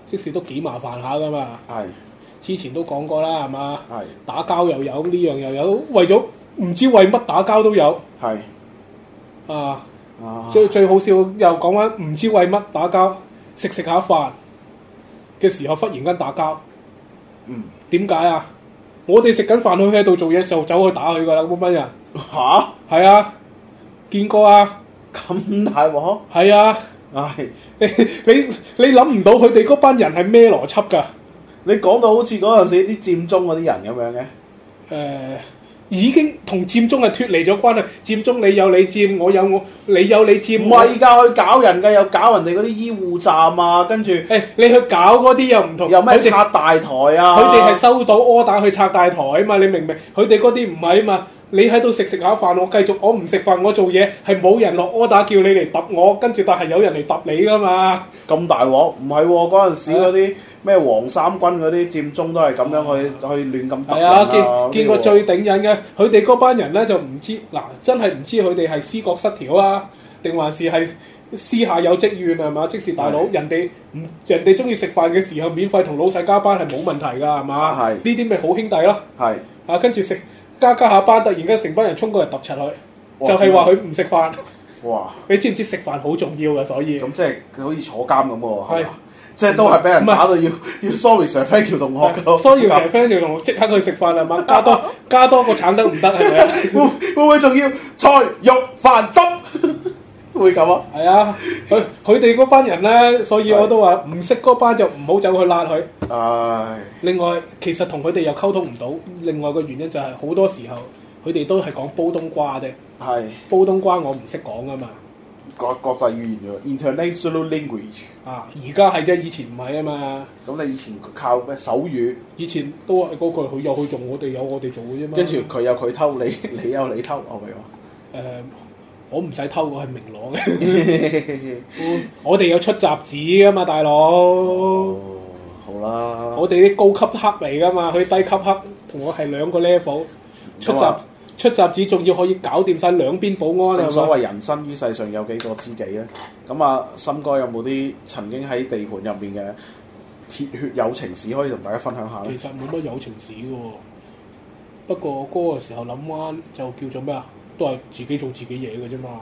E: 即使都幾麻煩下噶嘛。
D: 係。
E: 之前都講過啦，係嘛？
D: 係。
E: 打交又有呢樣又有，為咗唔知為乜打交都有。
D: 係。
E: 啊！最好笑又講翻唔知為乜打交，食下飯嘅時候忽然間打交。點解啊？我哋食緊飯，佢喺度做嘢，就走去打佢噶啦，嗰班人。
D: 吓？
E: 係啊，見過啊。
D: 咁大鑊？
E: 係啊。
D: 係。
E: 你諗唔到佢哋嗰班人係咩邏輯㗎？
D: 你講到好似嗰陣時啲佔中嗰啲人咁樣嘅。
E: 已經同佔中係脫離咗關係。佔中你有你佔，我有我，你有你佔。
D: 唔係㗎，去搞人㗎，又搞人哋嗰啲醫護站啊，跟住
E: 你去搞嗰啲又唔同。
D: 有咩拆大台啊？
E: 佢哋係收到柯打去拆大台啊嘛，你明唔明？佢哋嗰啲唔係啊嘛。你喺度食下飯，我繼續我唔食飯，我做嘢係冇人落柯打叫你嚟揼我，跟住但係有人嚟揼你㗎嘛。咁
D: 大鑊？唔係喎，嗰陣時嗰啲咩黃三軍嗰啲佔中都係咁樣去亂咁揼人啊。係啊，見過最頂癮嘅，佢哋嗰班人咧就唔知嗱，真係唔知佢哋係思覺失調啊，定還是係私下有積怨係嘛？即是大佬，人哋中意食飯嘅時候免費同老細加班係冇問題㗎係嘛？係呢啲咪好兄弟咯。係啊，跟住食。加下班，突然間成班人衝過嚟揼柒佢，就係話佢唔食飯。哇！你知唔知食飯好重要㗎？所以咁即係佢好似坐監咁喎，係嘛？即係都係俾人打到要 sorry Sir friend 條同學㗎咯。sorry Sir friend 條同學即刻去食飯係嘛？加多個橙得唔得係咪？會唔會仲要菜肉飯汁？會咁啊？係啊，佢哋嗰班人咧，所以我都話唔識嗰班就唔好走去拉佢。唉。另外，其實同佢哋又溝通唔到。另外個原因就係好多時候佢哋都係講煲冬瓜啫。係。煲冬瓜我唔識講啊嘛。國際語言喎 ，international language。啊，而家係啫，以前唔係啊嘛。咁你以前靠咩手語？以前都係嗰句，佢有佢做，我哋有我哋做嘅啫嘛。跟住佢有佢偷，你有你偷，係咪話？我唔使偷，我係明攞嘅。我哋有出雜誌噶嘛，大佬。好啦。我哋啲高級黑嚟噶嘛，佢低級黑同我係兩個 level。出雜誌仲要可以搞掂晒兩邊保安。正所謂人生於世上有幾個知己咧？咁啊，森哥有冇啲曾經喺地盤入面嘅鐵血友情史可以同大家分享下咧？其實冇乜友情史嘅喎，不過嗰個時候諗翻就叫做咩啊？都係自己做自己嘢嘅啫嘛。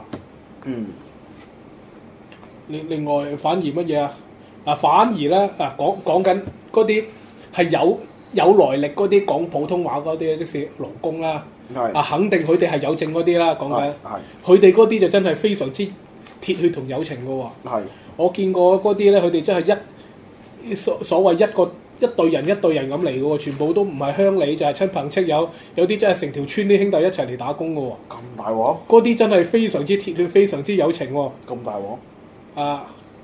D: 另外反而乜嘢啊？反而咧講緊嗰啲係有來歷嗰啲講普通話嗰啲，即是勞工啦。肯定佢哋係有證嗰啲啦。講緊佢哋嗰啲就真係非常之鐵血同友情嘅喎。我見過嗰啲咧，佢哋真係所謂一隊人咁嚟嘅喎，全部都唔係鄉里，就係親朋戚友，有啲真係成條村啲兄弟一齊嚟打工嘅喎。咁大鑊？嗰啲真係非常之鐵血，非常之友情喎。咁大鑊？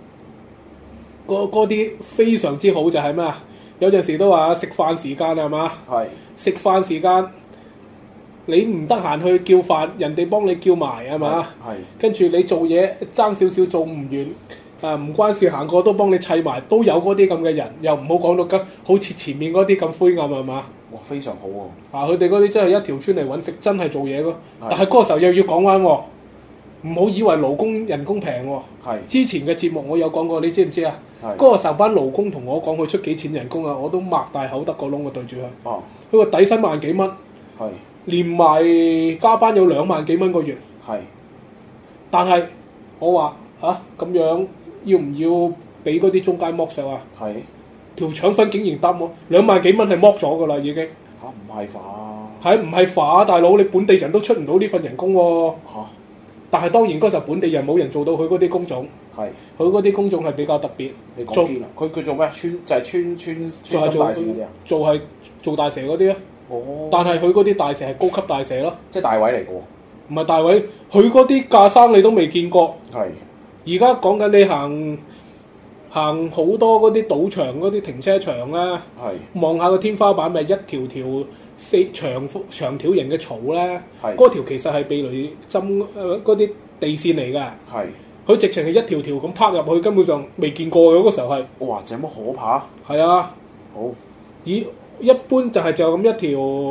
D: 嗰啲非常之好就係咩啊？有陣時都話食飯時間係嘛？係。食飯時間，你唔得閒去叫飯，人哋幫你叫埋係嘛？係。跟住你做嘢爭少少做唔完。唔關事，行過都幫你砌埋，都有嗰啲咁嘅人，又唔好講到咁，好似前面嗰啲咁灰暗係嘛？哇，非常好喎！佢哋嗰啲真係一條村嚟揾食，真係做嘢咯。但係嗰個時候又要講翻喎，唔好以為勞工人工平喎。係。之前嘅節目我有講過，你知唔知啊？係。嗰個時候班勞工同我講佢出幾錢人工啊，我都擘大口得個窿啊對住佢。哦。佢話底薪萬幾蚊。係。連埋加班有2萬幾蚊個月。係。但係我話咁樣。要唔要俾嗰啲中間剝削啊？係條腸粉竟然答我2萬幾蚊係剝咗噶啦已經嚇，唔係化係唔係化大佬？你本地人都出唔到呢份人工喎嚇。但係當然嗰時候本地人冇人做到佢嗰啲工種，係佢嗰啲工種係比較特別。你講堅啦，佢做咩？穿大蛇嗰啲啊？做大蛇嗰啲啊？哦！但係佢嗰啲大蛇係高級大蛇咯，即係大位嚟嘅喎。唔係大位，佢嗰啲架生你都未見過。係。而家講緊你行好多嗰啲賭場嗰啲停車場啦，望下個天花板咪一條條長條形嘅槽咧，嗰條其實係避雷針嗰啲地線嚟㗎。係，佢直情係一條條咁拍入去，根本上未見過嘅嗰個時候係。哇！這麼可怕？係啊。好。一般就係就咁一條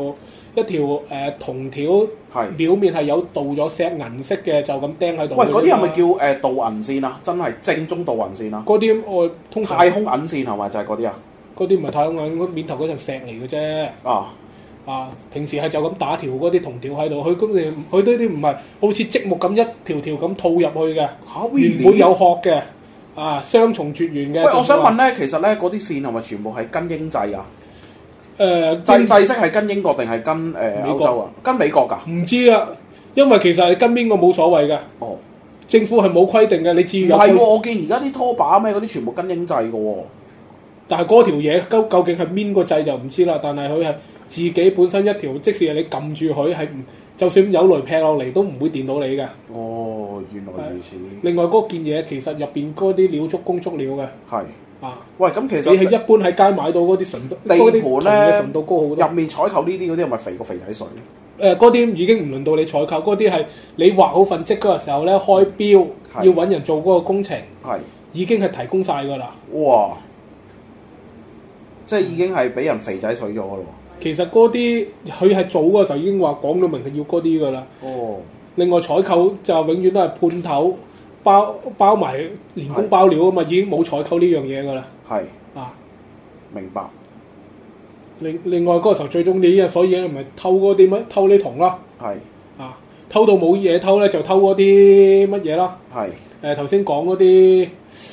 E: 一條銅條，表面係有鍍咗石銀色嘅，就咁釘喺度。
D: 喂，嗰啲係咪叫鍍銀線啊？真係正宗鍍銀線啊？
E: 嗰啲我通常
D: 太空銀線係咪就係嗰啲啊？
E: 嗰啲唔係太空銀，面頭嗰層石嚟嘅啫。平時係就咁打條嗰啲銅條喺度，佢呢啲唔係好似積木咁一條條咁套入去嘅，原本有殼嘅，雙重絕緣嘅。
D: 喂，我想問咧，其實咧嗰啲線係咪全部係跟英製啊？制式係跟英國定係跟歐洲啊？跟美國㗎？
E: 唔知啊，因為其實你跟邊個冇所謂嘅。哦，政府係冇規定嘅，你至於有。唔係喎，
D: 我見而家啲拖把咩嗰啲全部跟英製嘅喎。
E: 但係嗰條嘢究竟係邊個掣就唔知啦。但係佢係自己本身一條，即使係你撳住佢係唔，就算有雷劈落嚟都唔會電到你嘅。
D: 哦，原來如此。
E: 另外嗰件嘢其實入邊嗰啲料足工足料嘅。係。
D: 喂，咁其實
E: 你係一般喺街買到嗰啲純度，
D: 地盤咧
E: 純度高好多。
D: 入面採購呢啲嗰啲係咪肥過肥仔水？
E: 嗰啲已經唔輪到你採購，嗰啲係你畫好份積嗰個時候咧開標，要揾人做嗰個工程，已經係提供晒㗎啦。
D: 哇！即係已經係俾人肥仔水咗㗎咯。
E: 其實嗰啲佢係做嗰時候已經話講到明係要嗰啲㗎啦。哦。另外採購就永遠都係判頭。包埋連工包料啊嘛，已經冇採購呢樣嘢噶啦。係
D: 明白。
E: 另外嗰個時候最中意嘅，所以咪偷嗰啲乜偷呢銅咯。偷到冇嘢偷咧，就偷嗰啲乜嘢啦。頭先講嗰啲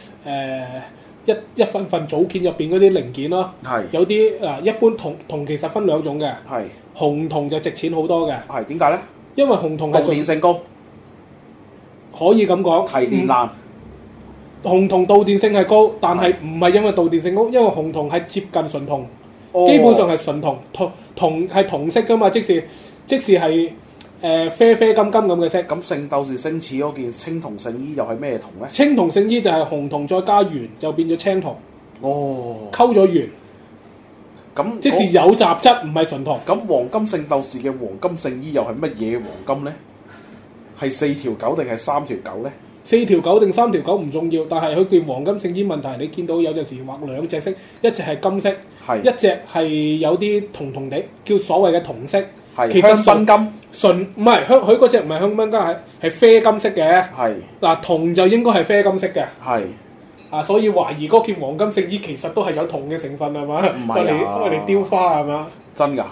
E: 一份份組件入邊嗰啲零件啦。有啲一般銅其實分兩種嘅。紅銅就值錢好多嘅。
D: 點解咧？
E: 因為紅銅係
D: 導電性高。
E: 可以咁講，
D: 提煉爛。
E: 紅銅導電性係高，但係唔係因為導電性高，因為紅銅係接近純銅，基本上係純銅，銅係銅色噶嘛，即是係啡啡金金咁嘅色。
D: 咁聖鬥士星矢嗰件青銅聖衣又係咩銅咧？
E: 青銅聖衣就係紅銅再加鉛就變咗青銅。哦，溝咗鉛。咁即是有雜質，唔係純銅。
D: 咁黃金聖鬥士嘅黃金聖衣又係乜嘢黃金咧？係4條9定係3條9咧
E: ？4條9定3條9唔重要，但係佢件黃金聖衣問題，你見到有陣時畫兩隻色，一隻係金色，一隻係有啲銅銅地，叫所謂嘅銅色。其實
D: 香檳金
E: 純唔係香，佢嗰隻唔係香檳金，係啡金色嘅。嗱，銅就應該係啡金色嘅。所以懷疑嗰件黃金聖衣其實都係有銅嘅成分係嘛？唔係我哋雕花係嘛？
D: 真㗎？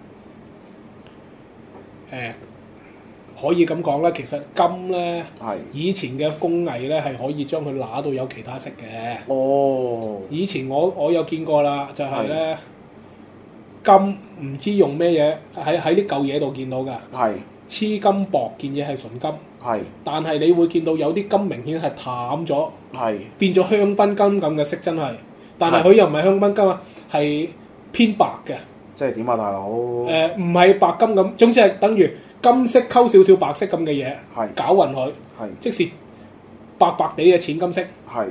E: 可以咁講啦，其實金咧，以前嘅工藝咧係可以將佢揦到有其他色嘅。哦，以前我有見過啦，就係咧金唔知用咩嘢喺啲舊嘢度見到㗎。黐金箔件嘢係純金。但係你會見到有啲金明顯係淡咗，變咗香檳金咁嘅色，真係。但係佢又唔係香檳金啊，係偏白嘅。
D: 即係點啊，大佬？
E: 唔係白金咁，總之係等於金色溝少少白色咁嘅嘢，攪勻佢，即是白白地嘅淺金色。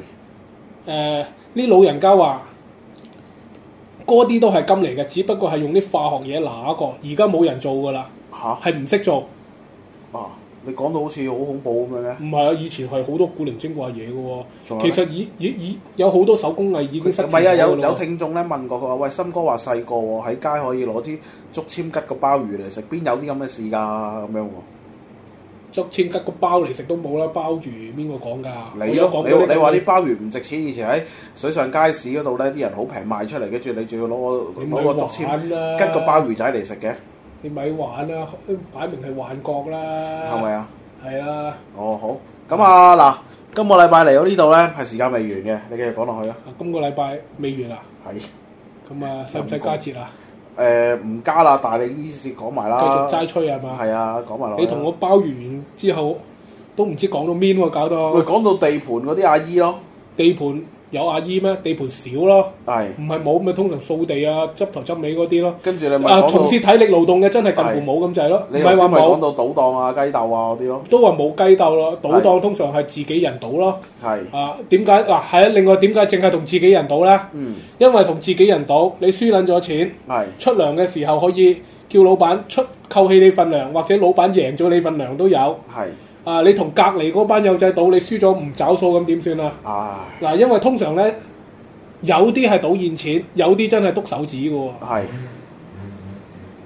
E: 呢老人家話嗰啲都係金嚟嘅，只不過係用啲化學嘢揦過，而家冇人做噶啦，係唔識做。
D: 你講到好似好恐怖咁樣咧？
E: 唔係啊，以前係好多古靈精怪嘢嘅喎。其實以有好多手工藝已經失傳咗。唔係啊，
D: 有聽眾咧問過佢話：喂，森哥話細個喎喺街可以攞支竹籤吉個鮑魚嚟食，邊有啲咁嘅事㗎？咁樣喎。
E: 竹籤吉個鮑嚟食都冇啦，鮑魚邊個講㗎？
D: 你話啲鮑魚唔值錢，以前喺水上街市嗰度咧，啲人好平賣出嚟，跟住你仲要攞個竹籤吉個鮑魚仔嚟食嘅。
E: 你咪玩啦，擺明係幻覺啦，
D: 係咪啊？
E: 係啊。
D: 哦，好，咁啊嗱，今個禮拜嚟到呢度咧，係時間未完嘅，你繼續講落去啊。
E: 今個禮拜未完啊？係。咁啊，使唔使加節啊？
D: 唔加啦，但係你呢節講埋啦。
E: 繼續齋吹係嘛？
D: 係啊，講埋落去。
E: 你同我包完之後，都唔知講到邊喎，搞到。
D: 喂，講到地盤嗰啲阿姨咯。
E: 地盤。有阿姨咩？地盤少咯，唔係冇咪通常掃地啊、執頭執尾嗰啲咯。跟住你咪從事體力勞動嘅真係近乎冇咁滯咯。
D: 唔係話冇講到賭檔啊、雞竇啊嗰啲咯。
E: 都話冇雞竇咯，賭檔通常係自己人賭咯。點解嗱？係啊，另外點解淨係同自己人賭咧？因為同自己人賭，你輸撚咗錢，出糧嘅時候可以叫老闆扣起你份糧，或者老闆贏咗你份糧都有。你同隔離嗰班友仔賭，你輸咗唔找數咁點算啊？嗱，因為通常咧有啲係賭現錢，有啲真係篤手指嘅喎。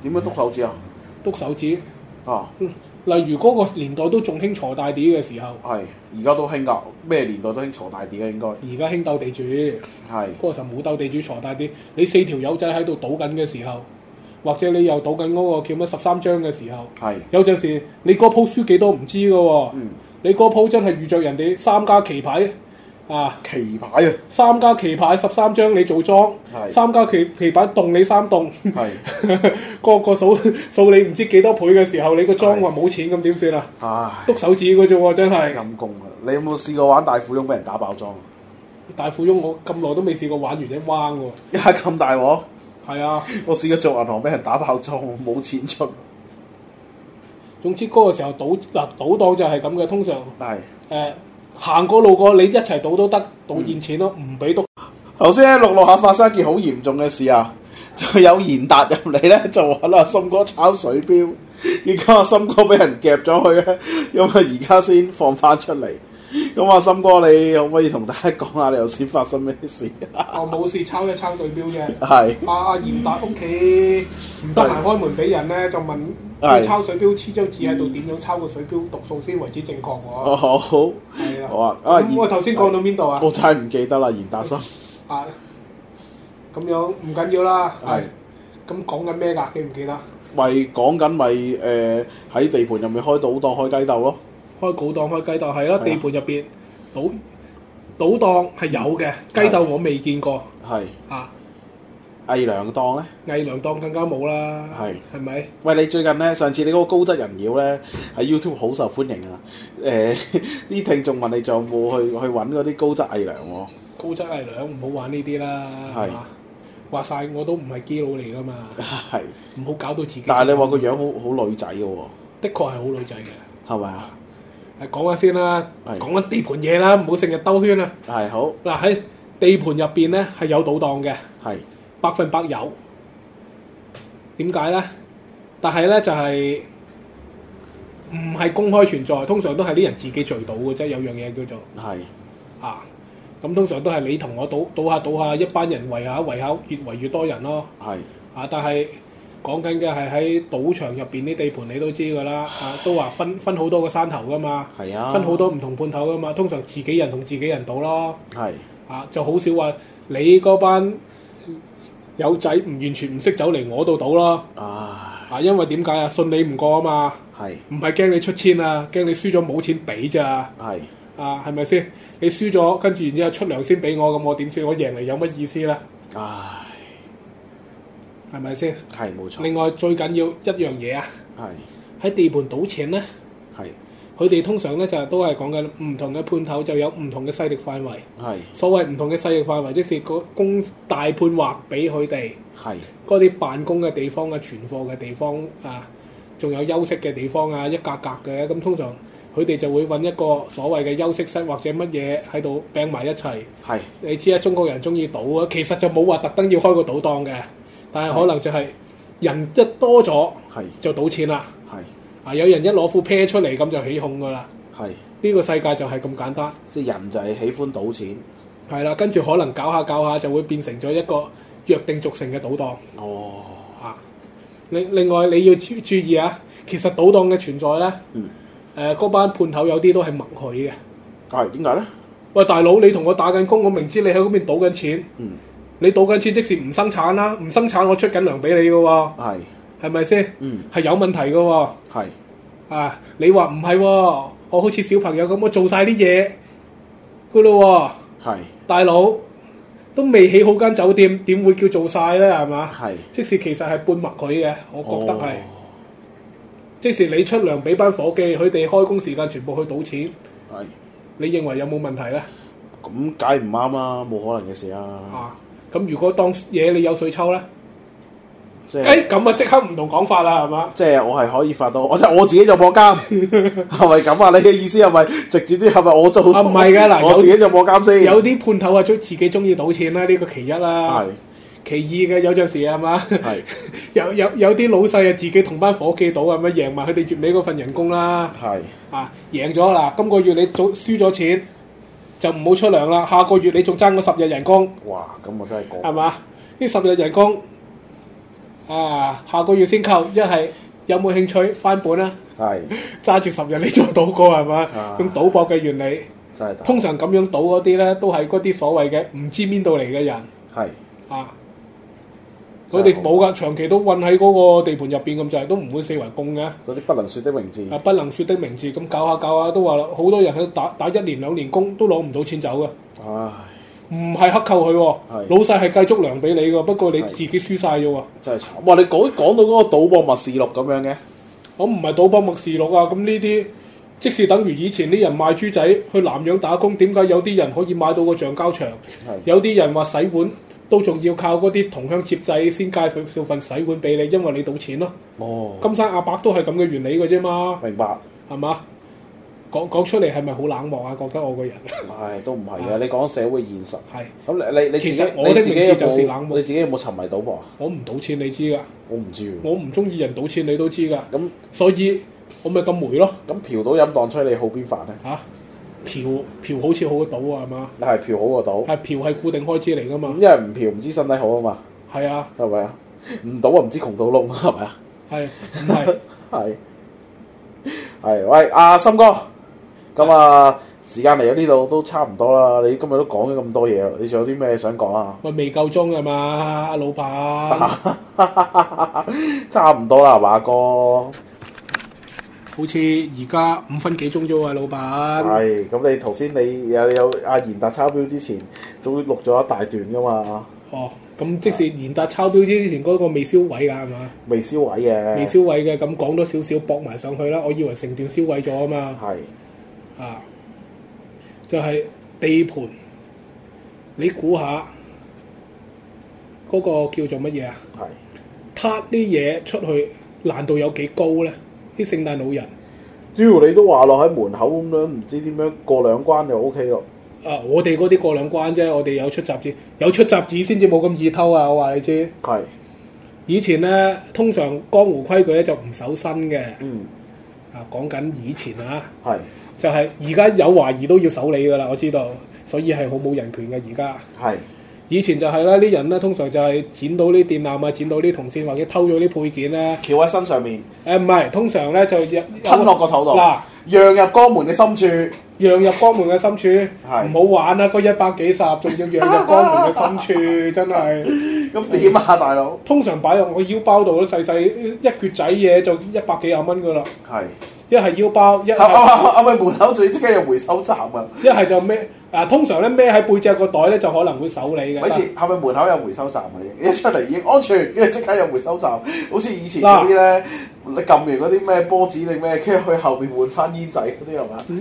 D: 點樣篤手指啊？
E: 篤手指
D: 啊！
E: 例如嗰個年代都仲興鋤大 D 嘅時候，
D: 係而家都興㗎，咩年代都興鋤大 D 嘅應該。
E: 而家興鬥地主，
D: 係
E: 嗰個時候冇鬥地主鋤大 D，你4條友仔喺度賭緊嘅時候，或者你又賭緊嗰個叫乜13張嘅時候，
D: 係
E: 有陣時你嗰鋪輸幾多唔知㗎喎，你嗰鋪真係遇着人哋3家棋牌。啊！
D: 棋牌啊
E: ！3家棋牌13張你做莊，3家棋牌動你3動，個個數你唔知幾多倍嘅時候，你個莊話冇錢咁點算啊？
D: 唉，
E: 篤手指嘅啫喎，真係
D: 陰公啊！你有冇試過玩大富翁俾人打爆莊？
E: 大富翁我咁耐都未試過玩完一彎喎。
D: 一下咁大鑊？係
E: 啊！
D: 我試過做銀行俾人打爆莊，冇錢出。
E: 總之嗰個時候賭檔就係咁嘅，通常
D: 係
E: 行過路過你一齊賭都得，賭現錢咯，唔俾篤。
D: 頭先咧錄下發生一件好嚴重嘅事啊！就有賢達入嚟咧，就話啦，森哥抄水錶，結果阿森哥俾人夾咗佢咧，因為而家先放翻出嚟。咁啊，森哥你可唔可以同大家講下你頭先發生咩事？
E: 我冇事，抄水錶啫。
D: 係
E: 阿賢達屋企唔得閒開門俾人咧，就問佢抄水錶黐張紙喺度，點樣抄個水錶讀數先為之正確喎？
D: 好，
E: 係啦。
D: 好啊。
E: 咁我頭先講到邊度啊？
D: 我真係唔記得啦，賢達森。
E: 咁樣唔緊要啦。係。咁講緊咩㗎？記唔記得？
D: 咪講緊喺地盤入面開賭檔開雞竇咯。
E: 開賭檔開雞竇係咯，地盤入邊賭檔係有嘅，雞竇我未見過。係啊，
D: 偽娘檔咧？偽
E: 娘檔更加冇啦。係咪？
D: 喂，你最近咧，上次你嗰個高質人妖咧喺 YouTube 好受歡迎啊！啲聽眾問你仲有冇去揾嗰啲高質偽娘喎？
E: 高質偽娘唔好玩呢啲啦，係嘛？話晒我都唔係基佬嚟噶嘛。係唔好搞到自己。
D: 但係你話個樣好女仔嘅喎。
E: 的確係好女仔嘅，係咪啊？講下先啦，講緊地盤嘢啦，唔好成日兜圈啦。係好嗱，喺地盤入邊咧係有賭檔嘅，係100%有。點解咧？但係咧就係唔係公開存在，通常都係啲人自己聚賭嘅啫。有樣嘢叫做係啊，咁通常都係你同我賭下，一班人圍下，越圍越多人咯。係啊，但係。講緊嘅係喺賭場入邊啲地盤，你都知㗎啦，都話分好多個山頭㗎嘛，分好多唔同判頭㗎嘛，通常自己人同自己人賭咯，就好少話你嗰班友仔唔完全唔識走嚟我度賭咯，因為點解啊？信你唔過啊嘛，唔係驚你出千啊，驚你輸咗冇錢俾咋，係咪先？你輸咗跟住然之後出糧先俾我，咁我點算？我贏嚟有乜意思咧？係咪先？係冇錯。另外最緊要一樣嘢啊，喺地盤賭錢咧，佢哋通常咧就都係講緊唔同嘅判頭就有唔同嘅勢力範圍。所謂唔同嘅勢力範圍，即是個公大判劃俾佢哋，嗰啲辦公嘅地方啊、存貨嘅地方啊，仲有休息嘅地方啊，一格格嘅。咁通常佢哋就會揾一個所謂嘅休息室或者乜嘢喺度並埋一齊。你知啊，中國人中意賭啊，其實就冇話特登要開個賭檔嘅。但係可能就係人一多咗，就賭錢啦。有人一攞副啤出嚟咁就起哄噶啦。呢個世界就係咁簡單。即係人就係喜歡賭錢。係啦，跟住可能搞下就會變成咗一個約定俗成嘅賭檔。另外你要注意啊，其實賭檔嘅存在咧，嗰班判頭有啲都係默許嘅。點解咧？喂，大佬，你同我打緊工，我明知你喺嗰邊賭緊錢。你賭緊錢，即使唔生產啦，唔生產我出緊糧俾你嘅喎，係咪先？係有問題嘅喎，你話唔係喎，我好似小朋友咁，我做晒啲嘢嘅咯喎，大佬都未起好間酒店，點會叫做晒咧？係嘛？即使其實係半默許嘅，我覺得係，即使你出糧俾班伙計，佢哋開工時間全部去賭錢，你認為有冇問題咧？咁梗係唔啱啦，冇可能嘅事啊！咁如果當嘢你有稅抽咧，咁啊即刻唔同講法啦，係嘛？即係我係可以發到，我自己做播監，係咪咁啊？你嘅意思係咪直接啲？係咪我做？唔係㗎嗱，我自己做播監先。有啲判頭啊，自己中意賭錢啦，呢個其一啦。其二嘅有陣時係嘛？有啲老細啊，自己同班伙計賭啊，咁贏埋佢哋月尾嗰份人工啦。贏咗啦，今個月你輸咗錢。就唔好出糧啦，下個月你仲爭我10日人工。哇！咁我真係講係嘛？呢10日人工下個月先扣，一係有冇興趣翻本啊？
D: 係
E: 揸住10日你做賭過係嘛？咁賭博嘅原理，
D: 真係
E: 通常咁樣賭嗰啲咧，都係嗰啲所謂嘅唔知邊度嚟嘅人。
D: 係
E: 佢哋冇噶，長期都韞喺嗰個地盤入邊咁滯，都唔會四圍供嘅。
D: 嗰啲不能説的名字。
E: 不能説的名字，咁搞下都話啦，好多人喺度打1年2年工都攞唔到錢走嘅。
D: 唉，
E: 唔係克扣佢喎，老細係計足糧俾你㗎，不過你自己輸晒咗喎。真係慘！
D: 哇！你講到嗰個賭博默示錄咁樣嘅，
E: 我唔係賭博默示錄啊！咁呢啲即是等於以前啲人賣豬仔去南洋打工，點解有啲人可以買到個橡膠牆？有啲人話洗碗都仲要靠嗰啲同鄉接濟先介紹份洗碗俾你，因為你賭錢咯。金山阿伯都係咁嘅原理嘅啫嘛。明白係嘛？講出嚟係咪好冷漠啊？覺得我個人
D: 都唔係嘅。你講社會現實係咁，你
E: 其實我的名字就是冷漠。
D: 你自己有冇沉迷賭博啊？
E: 我唔賭錢，你知㗎。
D: 我唔知喎。我
E: 唔中意人賭錢，你都知㗎。咁所以我咪咁霉咯。
D: 咁嫖賭飲當吹，你好邊範咧？
E: 嫖好似好過賭啊，係嘛？
D: 係嫖好過賭。係
E: 嫖係固定開支嚟㗎嘛。
D: 因為唔嫖唔知身體好啊嘛。係啊。係咪啊？唔賭啊唔知窮到窿係咪啊？係唔係？係喂阿森哥。咁時間嚟到呢度都差唔多啦。你今日都講咗咁多嘢，你仲有啲咩想講啊？喂，未夠鐘啊嘛，阿老闆。差唔多啦，係嘛，阿哥。好似而家5分幾鐘啫喎，老闆。係，咁你頭先你有阿賢達抄標之前，都錄咗一大段噶嘛？咁即是賢達抄標之前嗰個未銷毀㗎係嘛？未銷毀嘅。未銷毀嘅，咁講多少少駁埋上去啦。我以為成段銷毀咗啊嘛。係。就係地盤，你估下嗰個叫做乜嘢啊？係撻啲嘢出去難度有幾高咧？啲聖誕老人，只要你都話落喺門口咁樣，唔知點樣過2關就 O K 咯。我哋嗰啲過2關啫，我哋有出雜誌，有出雜誌先至冇咁易偷啊！我話你知。係。以前咧，通常江湖規矩咧就唔守身嘅。講緊以前啊。係。就係而家有懷疑都要守你噶啦，我知道，所以係好冇人權嘅而家。係以前就係啦，啲人咧通常就係剪到啲電纜啊，剪到啲銅線或者偷咗啲配件咧，翹喺身上面。唔係，通常咧就吞落個肚度。嗱，讓入肛門嘅深處，讓入肛門嘅深處，唔好玩啊！嗰100幾十，仲要讓入肛門嘅深處，真係。咁點啊，大佬？通常擺入我腰包度都細細一橛仔嘢，就100幾廿蚊噶啦。係。一係腰包，一係咪門口最即刻有回收站啊？一係就孭通常咧孭喺背脊個袋咧就可能會守你嘅。好似係咪門口有回收站啊？一出嚟已經安全，跟住即刻有回收站，好似以前嗰啲咧，你撳完嗰啲咩波子定咩，跟住去後邊換翻煙仔嗰啲係嘛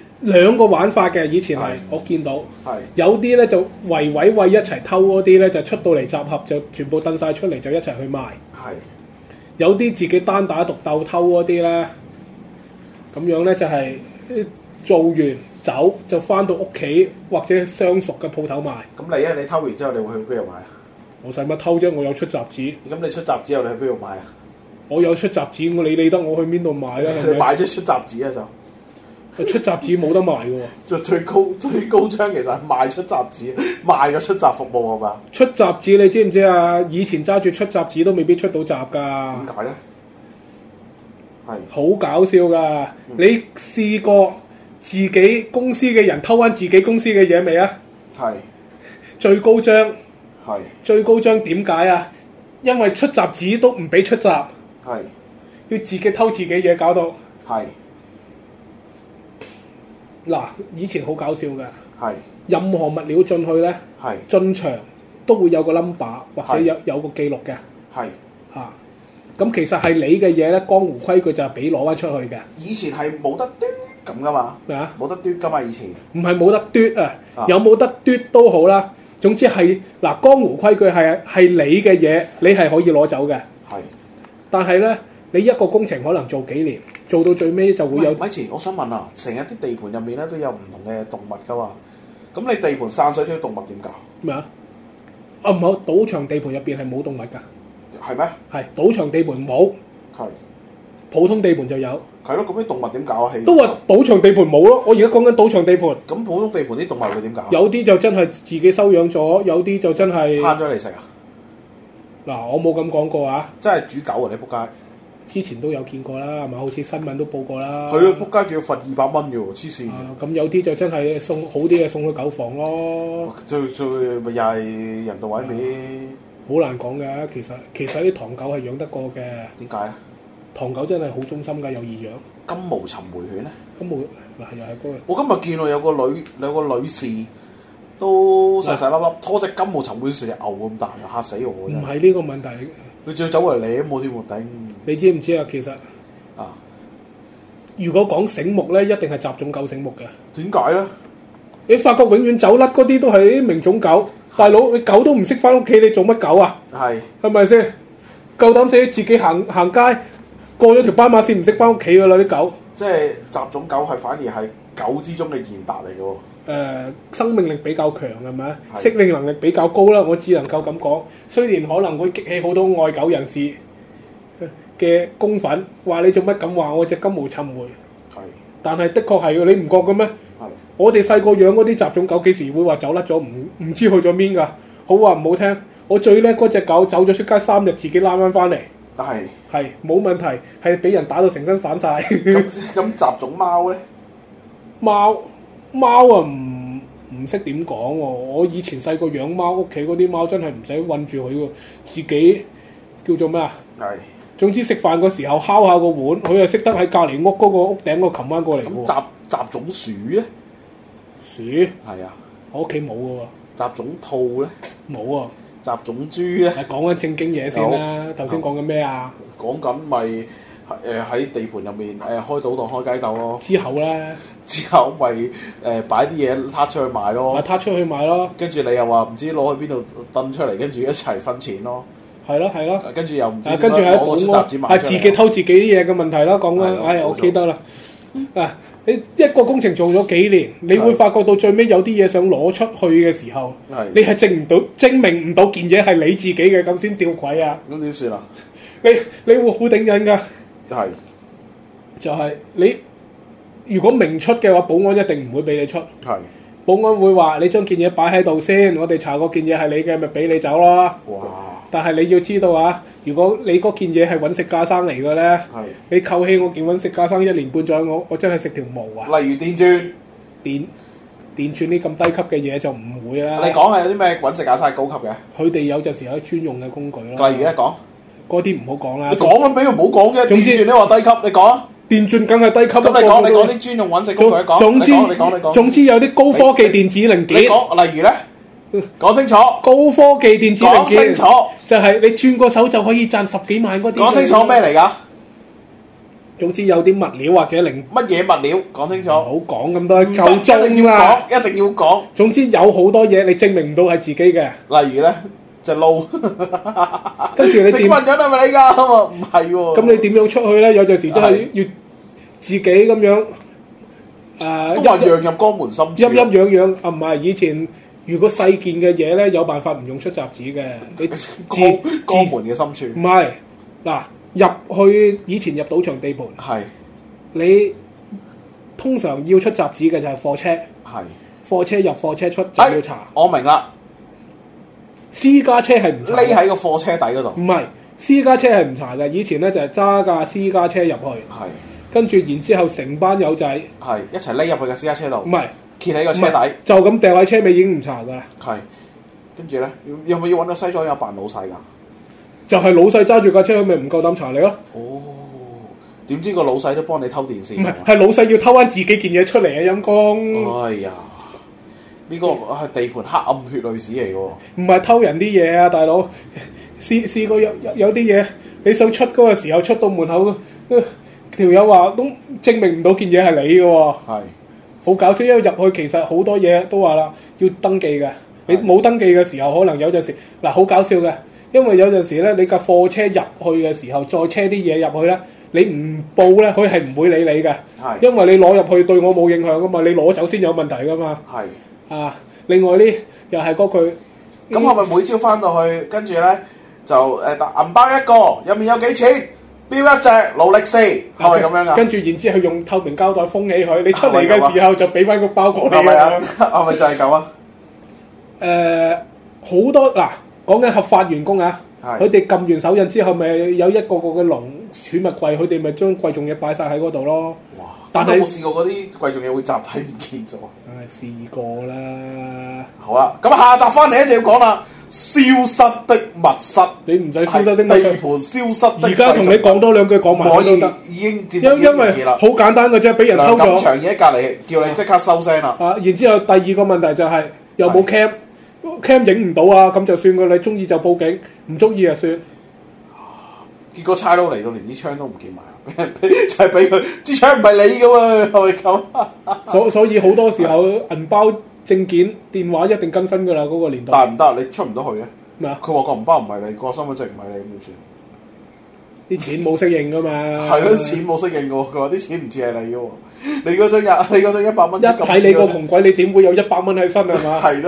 D: ？2個玩法嘅，以前係我見到，係有啲咧就圍一齊偷嗰啲咧，就出到嚟集合就全部掟晒出嚟就一齊去賣。係有啲自己單打獨鬥偷嗰啲咧。咁樣咧就係做完走就翻到屋企或者相熟嘅鋪頭賣。咁你偷完之後，你會去邊度買啊？我使乜偷啫？我有出雜誌。咁你出雜誌後，你去邊度買啊？我有出雜誌，你理得我去邊度買咧？你買咗出雜誌啊就？出雜誌冇得賣嘅喎。就最高章其實係賣出雜誌，賣咗出雜服務係嘛？出雜誌你知唔知啊？以前揸住出雜誌都未必出到雜㗎。點解咧？係好搞笑㗎！你試過自己公司嘅人偷翻自己公司嘅嘢未啊？係最高章。係最高章點解啊？因為出雜紙都唔俾出雜。係要自己偷自己嘢，搞到係嗱，以前好搞笑㗎。係任何物料進去咧，係進場都會有個 number 或者有個記錄嘅。係嚇。咁其實係你嘅嘢咧，江湖規矩就係俾攞翻出去嘅。以前係冇得嘟咁噶嘛？咩啊？冇得嘟噶嘛？以前唔係冇得嘟啊，有冇得嘟都好啦。總之係嗱，江湖規矩係你嘅嘢，你係可以攞走嘅。係。但係咧，你一個工程可能做幾年，做到最尾就會有。咪前，我想問啊，成日啲地盤入面咧都有唔同嘅動物噶嘛？咁你地盤散水啲動物點搞？咩啊？唔好，賭場地盤入邊係冇動物㗎。係咩？係賭場地盤冇，係普通地盤就有。係咯，咁啲動物點搞啊？都話賭場地盤冇咯。我而家講緊賭場地盤。咁普通地盤啲動物會點搞？有啲就真係自己收養咗，有啲就真係攤咗嚟食啊！
E: 嗱，我冇咁講過啊！
D: 真係煮狗啊！你仆街！
E: 之前都有見過啦，係咪？好似新聞都報過啦。
D: 係咯，仆街仲要罰200蚊嘅喎，黐線！
E: 咁有啲就真係送好啲嘅送去狗房咯。
D: 最咪又係人道毀滅。
E: 好難講嘅，其實啲唐狗係養得過嘅。
D: 點解咧？
E: 唐狗真係好忠心㗎，有異樣。
D: 金毛尋回犬咧？
E: 金毛嗱又係嗰個。
D: 我今日見到有個女士都細細粒粒，拖隻金毛尋回成隻牛咁大，嚇死我！
E: 唔係呢個問題。
D: 佢仲要走過嚟舐我添喎，頂！
E: 你知唔知啊？其實如果講醒目咧，一定係雜種狗醒目嘅。
D: 點解咧？
E: 你發覺永遠走甩嗰啲都係名種狗，大佬你狗都唔識翻屋企，你做乜狗啊？係咪先？夠膽死自己行街，過咗條斑馬線唔識翻屋企噶啦啲狗。即係
D: 雜種狗係反而係狗之中嘅賢達嚟嘅喎。
E: 生命力比較強係咪？適應能力比較高啦，我只能夠咁講。雖然可能會激起好多愛狗人士嘅公憤，話你做乜咁話我隻金毛尋回？但係的確係嘅，你唔覺嘅咩？我哋細個養嗰啲雜種狗幾時會話走甩咗？唔知去咗邊㗎？好話唔好聽，我最叻嗰隻狗走咗出街3日，自己拉翻嚟。係冇問題，係俾人打到成身散晒。
D: 咁雜種貓咧？
E: 貓啊，唔識點講喎！我以前細個養貓，屋企嗰啲貓真係唔使韞住佢喎，自己叫做咩啊？總之食飯個時候敲下個碗，佢又識得喺隔離屋嗰個屋頂嗰度擒翻過嚟喎。
D: 咁雜種鼠咧？
E: 鼠
D: 係啊，
E: 我屋企冇嘅喎。
D: 雜種兔咧？
E: 冇啊。
D: 雜種豬咧？
E: 講緊正經嘢先啦，頭先講緊咩啊？
D: 講緊咪喺地盤入面開賭檔開雞竇咯。之後咪擺啲嘢撻出去賣咯。
E: 撻出去賣咯。
D: 跟住你又話唔知攞去邊度掟出嚟，跟住一齊分錢咯。係咯。跟住又唔知點樣攞個出雜紙賣出嚟。
E: 係自己偷自己啲嘢嘅問題啦，講緊。我記得啦。你一個工程做咗幾年，你會發覺到最尾有啲嘢想攞出去嘅時候，你係證明唔到件嘢係你自己嘅，咁先吊詭啊！
D: 咁點算啊？
E: 你會好頂癮㗎。就係你如果明出嘅話，保安一定唔會俾你出。保安會話你將件嘢擺喺度先，我哋查過件嘢係你嘅，咪俾你走咯。
D: 哇！
E: 但係你要知道啊，如果你嗰件嘢係揾食架生嚟嘅咧，你扣起我件揾食架生1年半載，我真係食條毛啊！
D: 例如電鑽、
E: 電鑽呢咁低級嘅嘢就唔會啦。
D: 你講係有啲咩揾食架生係高級嘅？
E: 佢哋有陣時有專用嘅工具咯。
D: 例如咧講，
E: 嗰啲唔好講啦。
D: 你講咁俾佢唔好講嘅。電鑽你話低級，你講。
E: 電鑽梗係低級。
D: 咁你講啲專用揾食工具，你講。
E: 總之有啲高科技電子零件。
D: 你講，例如咧。講清楚，
E: 高科技電子零件。
D: 講清楚，
E: 就係你轉個手就可以賺10幾萬嗰啲。
D: 講清楚咩嚟㗎？
E: 總之有啲物料或者乜
D: 嘢物料，講清楚。唔
E: 好講咁多，夠鐘啦。
D: 一定要講。
E: 總之有好多嘢你證明唔到係自己嘅。
D: 例如咧，隻撈，
E: 跟住你點？
D: 請問緊係咪你㗎？唔係喎。
E: 咁你點樣出去咧？有陣時真係要自己咁樣。
D: 都話讓入江門深處。
E: 陰陰陽陽啊，唔係以前。如果細件嘅嘢咧，有辦法唔用出雜紙嘅，你
D: 江門嘅深處。唔
E: 係嗱，入去以前入賭場地盤，你通常要出雜紙嘅就係貨車，貨車入貨車出就要查。
D: 我明啦，
E: 私家車係唔查。
D: 匿喺個貨車底嗰度。
E: 唔係私家車係唔查嘅，以前咧就係揸架私家車入去，跟住然之後成班友仔
D: 一齊匿入去嘅私家車度。
E: 唔係。
D: 揭喺個車底，
E: 就咁掟喺車尾已經唔查噶啦。
D: 跟住咧，有冇要揾個西裝有扮老細㗎？
E: 就係老細揸住架車，佢咪唔夠膽查你咯。
D: 點知個老細都幫你偷電線？唔係，
E: 係老細要偷翻自己件嘢出嚟啊！陰公。
D: 哎呀，呢個係地盤黑暗血淚史嚟喎。
E: 唔係偷人啲嘢啊，大佬。試過有啲嘢，你想出嗰個時候出到門口，條友話都證明唔到件嘢係你嘅喎。好搞笑，因為入去其實好多嘢都話啦，要登記嘅。你冇登記嘅時候，可能有陣時嗱好搞笑嘅，因為有陣時咧，你架貨車入去嘅時候，再車啲嘢入去咧，你唔報咧，佢係唔會理你嘅。因為你攞入去對我冇影響噶嘛，你攞走先有問題噶嘛。另外呢，又係嗰句。
D: 咁係咪每朝翻到去，跟住咧就銀包一個，入面有幾錢？標一隻勞力士，係咪咁樣噶？
E: 跟住然之後用透明膠袋封起佢，你出嚟嘅時候就俾翻個包裹你。係咪
D: 啊？係咪就係咁啊？
E: 好多嗱，講緊合法員工啊， 佢哋撳完手印之後，咪有一個個嘅籠儲物櫃，佢哋咪將貴重嘢擺晒喺嗰度咯。
D: 哇！
E: 但係
D: 有冇試過嗰啲貴重嘢會集體唔見咗？
E: 梗係試過啦。
D: 好啦，咁下集翻嚟咧就要講啦，消失的密室。
E: 你唔使消失的密室，
D: 地盤消失的。
E: 而家同你講多兩句講埋都得。
D: 已經節目
E: 因為好簡單嘅啫，俾人偷咗。
D: 梁錦祥嘢喺隔離叫你即刻收聲啦。
E: 然之後第二個問題就係、有冇 cam 影唔到啊？咁就算㗎，你中意就報警，唔中意就算。
D: 結果差佬嚟到連支槍都唔見埋，就係俾佢支槍唔係你嘅喎，係咪咁？
E: 所以好多時候銀包、證件、電話一定更新㗎啦，嗰個年代。
D: 但係唔得，你出唔到去嘅。
E: 咩啊？
D: 佢話個銀包唔係你，個身份證唔係你，咁點算？
E: 啲錢冇適應㗎嘛。
D: 係咯，錢冇適應嘅喎。佢話啲錢唔似係你嘅喎。你嗰張100蚊，
E: 一睇你個窮鬼，你點會有100蚊喺身係嘛？
D: 係咯，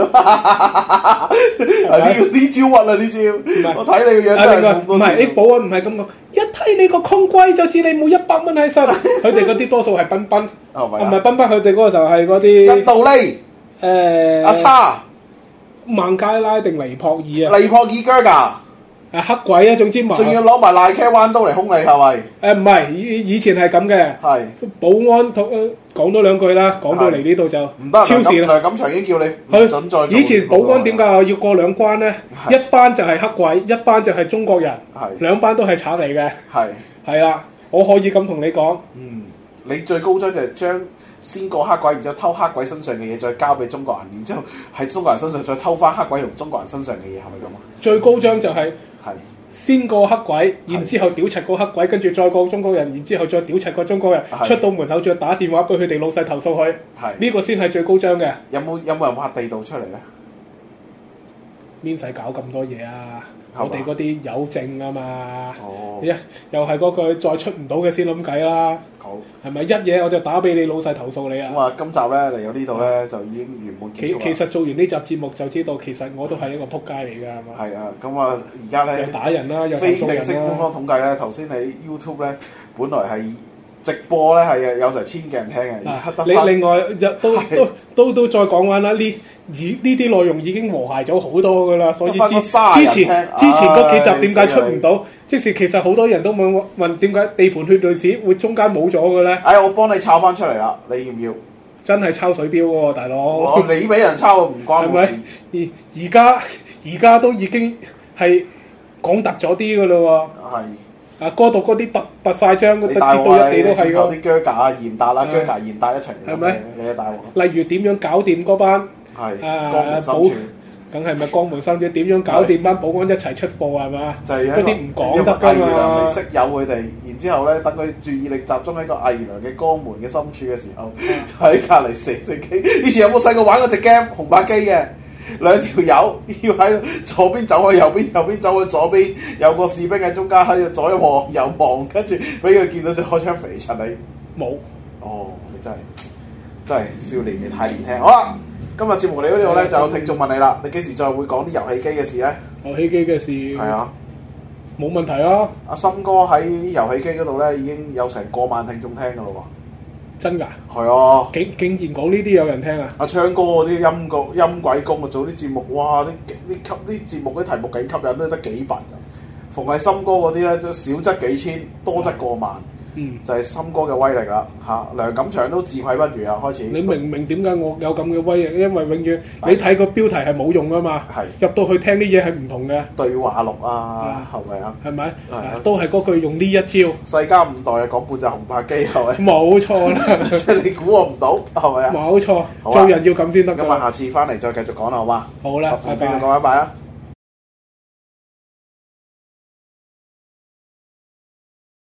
D: 呢招屈啦呢招。我睇你個樣真係
E: 唔係，啲保安唔係咁講。一睇你個窮鬼就知你冇100蚊喺身。佢哋嗰啲多數係賓賓，唔係賓賓，佢哋嗰個就係嗰啲
D: 印度呢阿叉、
E: 孟加拉定尼泊爾啊？
D: 尼泊爾腳㗎。
E: 黑鬼啊，總之
D: 仲要攞埋賴茄彎刀嚟兇你係咪？
E: 唔係，以前係咁嘅。
D: 係
E: 保安講多兩句啦，講到嚟呢度就
D: 唔得。
E: 超時啦。
D: 梁錦祥已經叫你唔準再做。
E: 以前保安點解要過兩關咧？一班就係黑鬼，一班就係中國人，兩班都係賊嚟嘅。係啦，我可以咁同你講。
D: 你最高張就係將先過黑鬼，然之後偷黑鬼身上嘅嘢，再交俾中國人，然之後喺中國人身上再偷翻黑鬼同中國人身上嘅嘢，係咪咁啊？
E: 最高張就係先過黑鬼，然之後屌柒個黑鬼，跟住再過中國人，然之後再屌柒個中國人，出到門口再打電話俾佢哋老細投訴佢。呢個先係最高張嘅。有冇人挖地道出嚟咧？邊使搞咁多嘢啊？我哋嗰啲有證啊嘛。又係嗰句，再出唔到嘅先諗計啦。好，係咪一嘢我就打俾你老細投訴你啊？咁啊，今集咧嚟到呢度咧就已經圓滿結束啦。其實做完呢集節目就知道，其實我都係一個撲街嚟㗎，係嘛？係啊，咁啊而家咧又打人啦，又非正式官方統計咧，頭先你 YouTube 咧本來係直播咧係有成1000幾人聽嘅。你另外都再講翻啦，呢啲內容已經和諧咗好多㗎啦，所以之前嗰幾集點解出唔到？即使其實好多人都問點解地盤血淚史會中間冇咗嘅咧？我幫你抄翻出嚟啦，你要唔要？真係抄水錶喎，大佬！你俾人抄唔關我事。而家都已經係講突咗啲㗎啦喎。係。嗰度嗰啲突晒章，跌到一地都係㗎。啲腳架啊、現達啦、腳架現達一齊。係咪？你係大鑊。例如點樣搞掂嗰班？係。梗係咪江門三姐點樣搞掂班保安一齊出貨係嘛？就係嗰啲唔講得㗎嘛。你識有佢哋，然之後咧等佢注意力集中喺個偽娘嘅江門嘅深處嘅時候，喺隔離射機。以前有冇細個玩嗰隻 game 紅白機嘅？兩條友要喺左邊走去右邊，右邊走去左邊，有個士兵喺中間喺度左一望右望，跟住俾佢見到就開槍肥柒你。冇。哦，你真係少年，你太年輕。好啦。今日節目嚟到呢度咧，就有聽眾問你啦，你幾時再會講啲遊戲機嘅事咧？遊戲機嘅事係啊，冇問題啊！阿森哥喺遊戲機嗰度咧，已經有成過萬聽眾聽噶咯喎！真㗎？係啊！竟然講呢啲有人聽啊！阿昌哥嗰啲音鬼公啊，做啲節目，哇！啲節目啲題目幾吸引，都得幾百人。逢係森哥嗰啲咧，都少則幾千，多則過萬。就係森哥嘅威力啦嚇，梁錦祥都自愧不如啊！開始你明唔明點解我有咁嘅威力？因為永遠你睇個標題係冇用噶嘛，入到去聽啲嘢係唔同嘅。對話錄啊，係咪啊？係咪？都係嗰句用呢一招。世家五代啊，講半隻紅白機係咪？冇錯啦，即係你估我唔到係咪啊？冇錯，做人要咁先得。咁啊，下次翻嚟再繼續講啦，好嘛？好啦，拜拜，各位拜啦。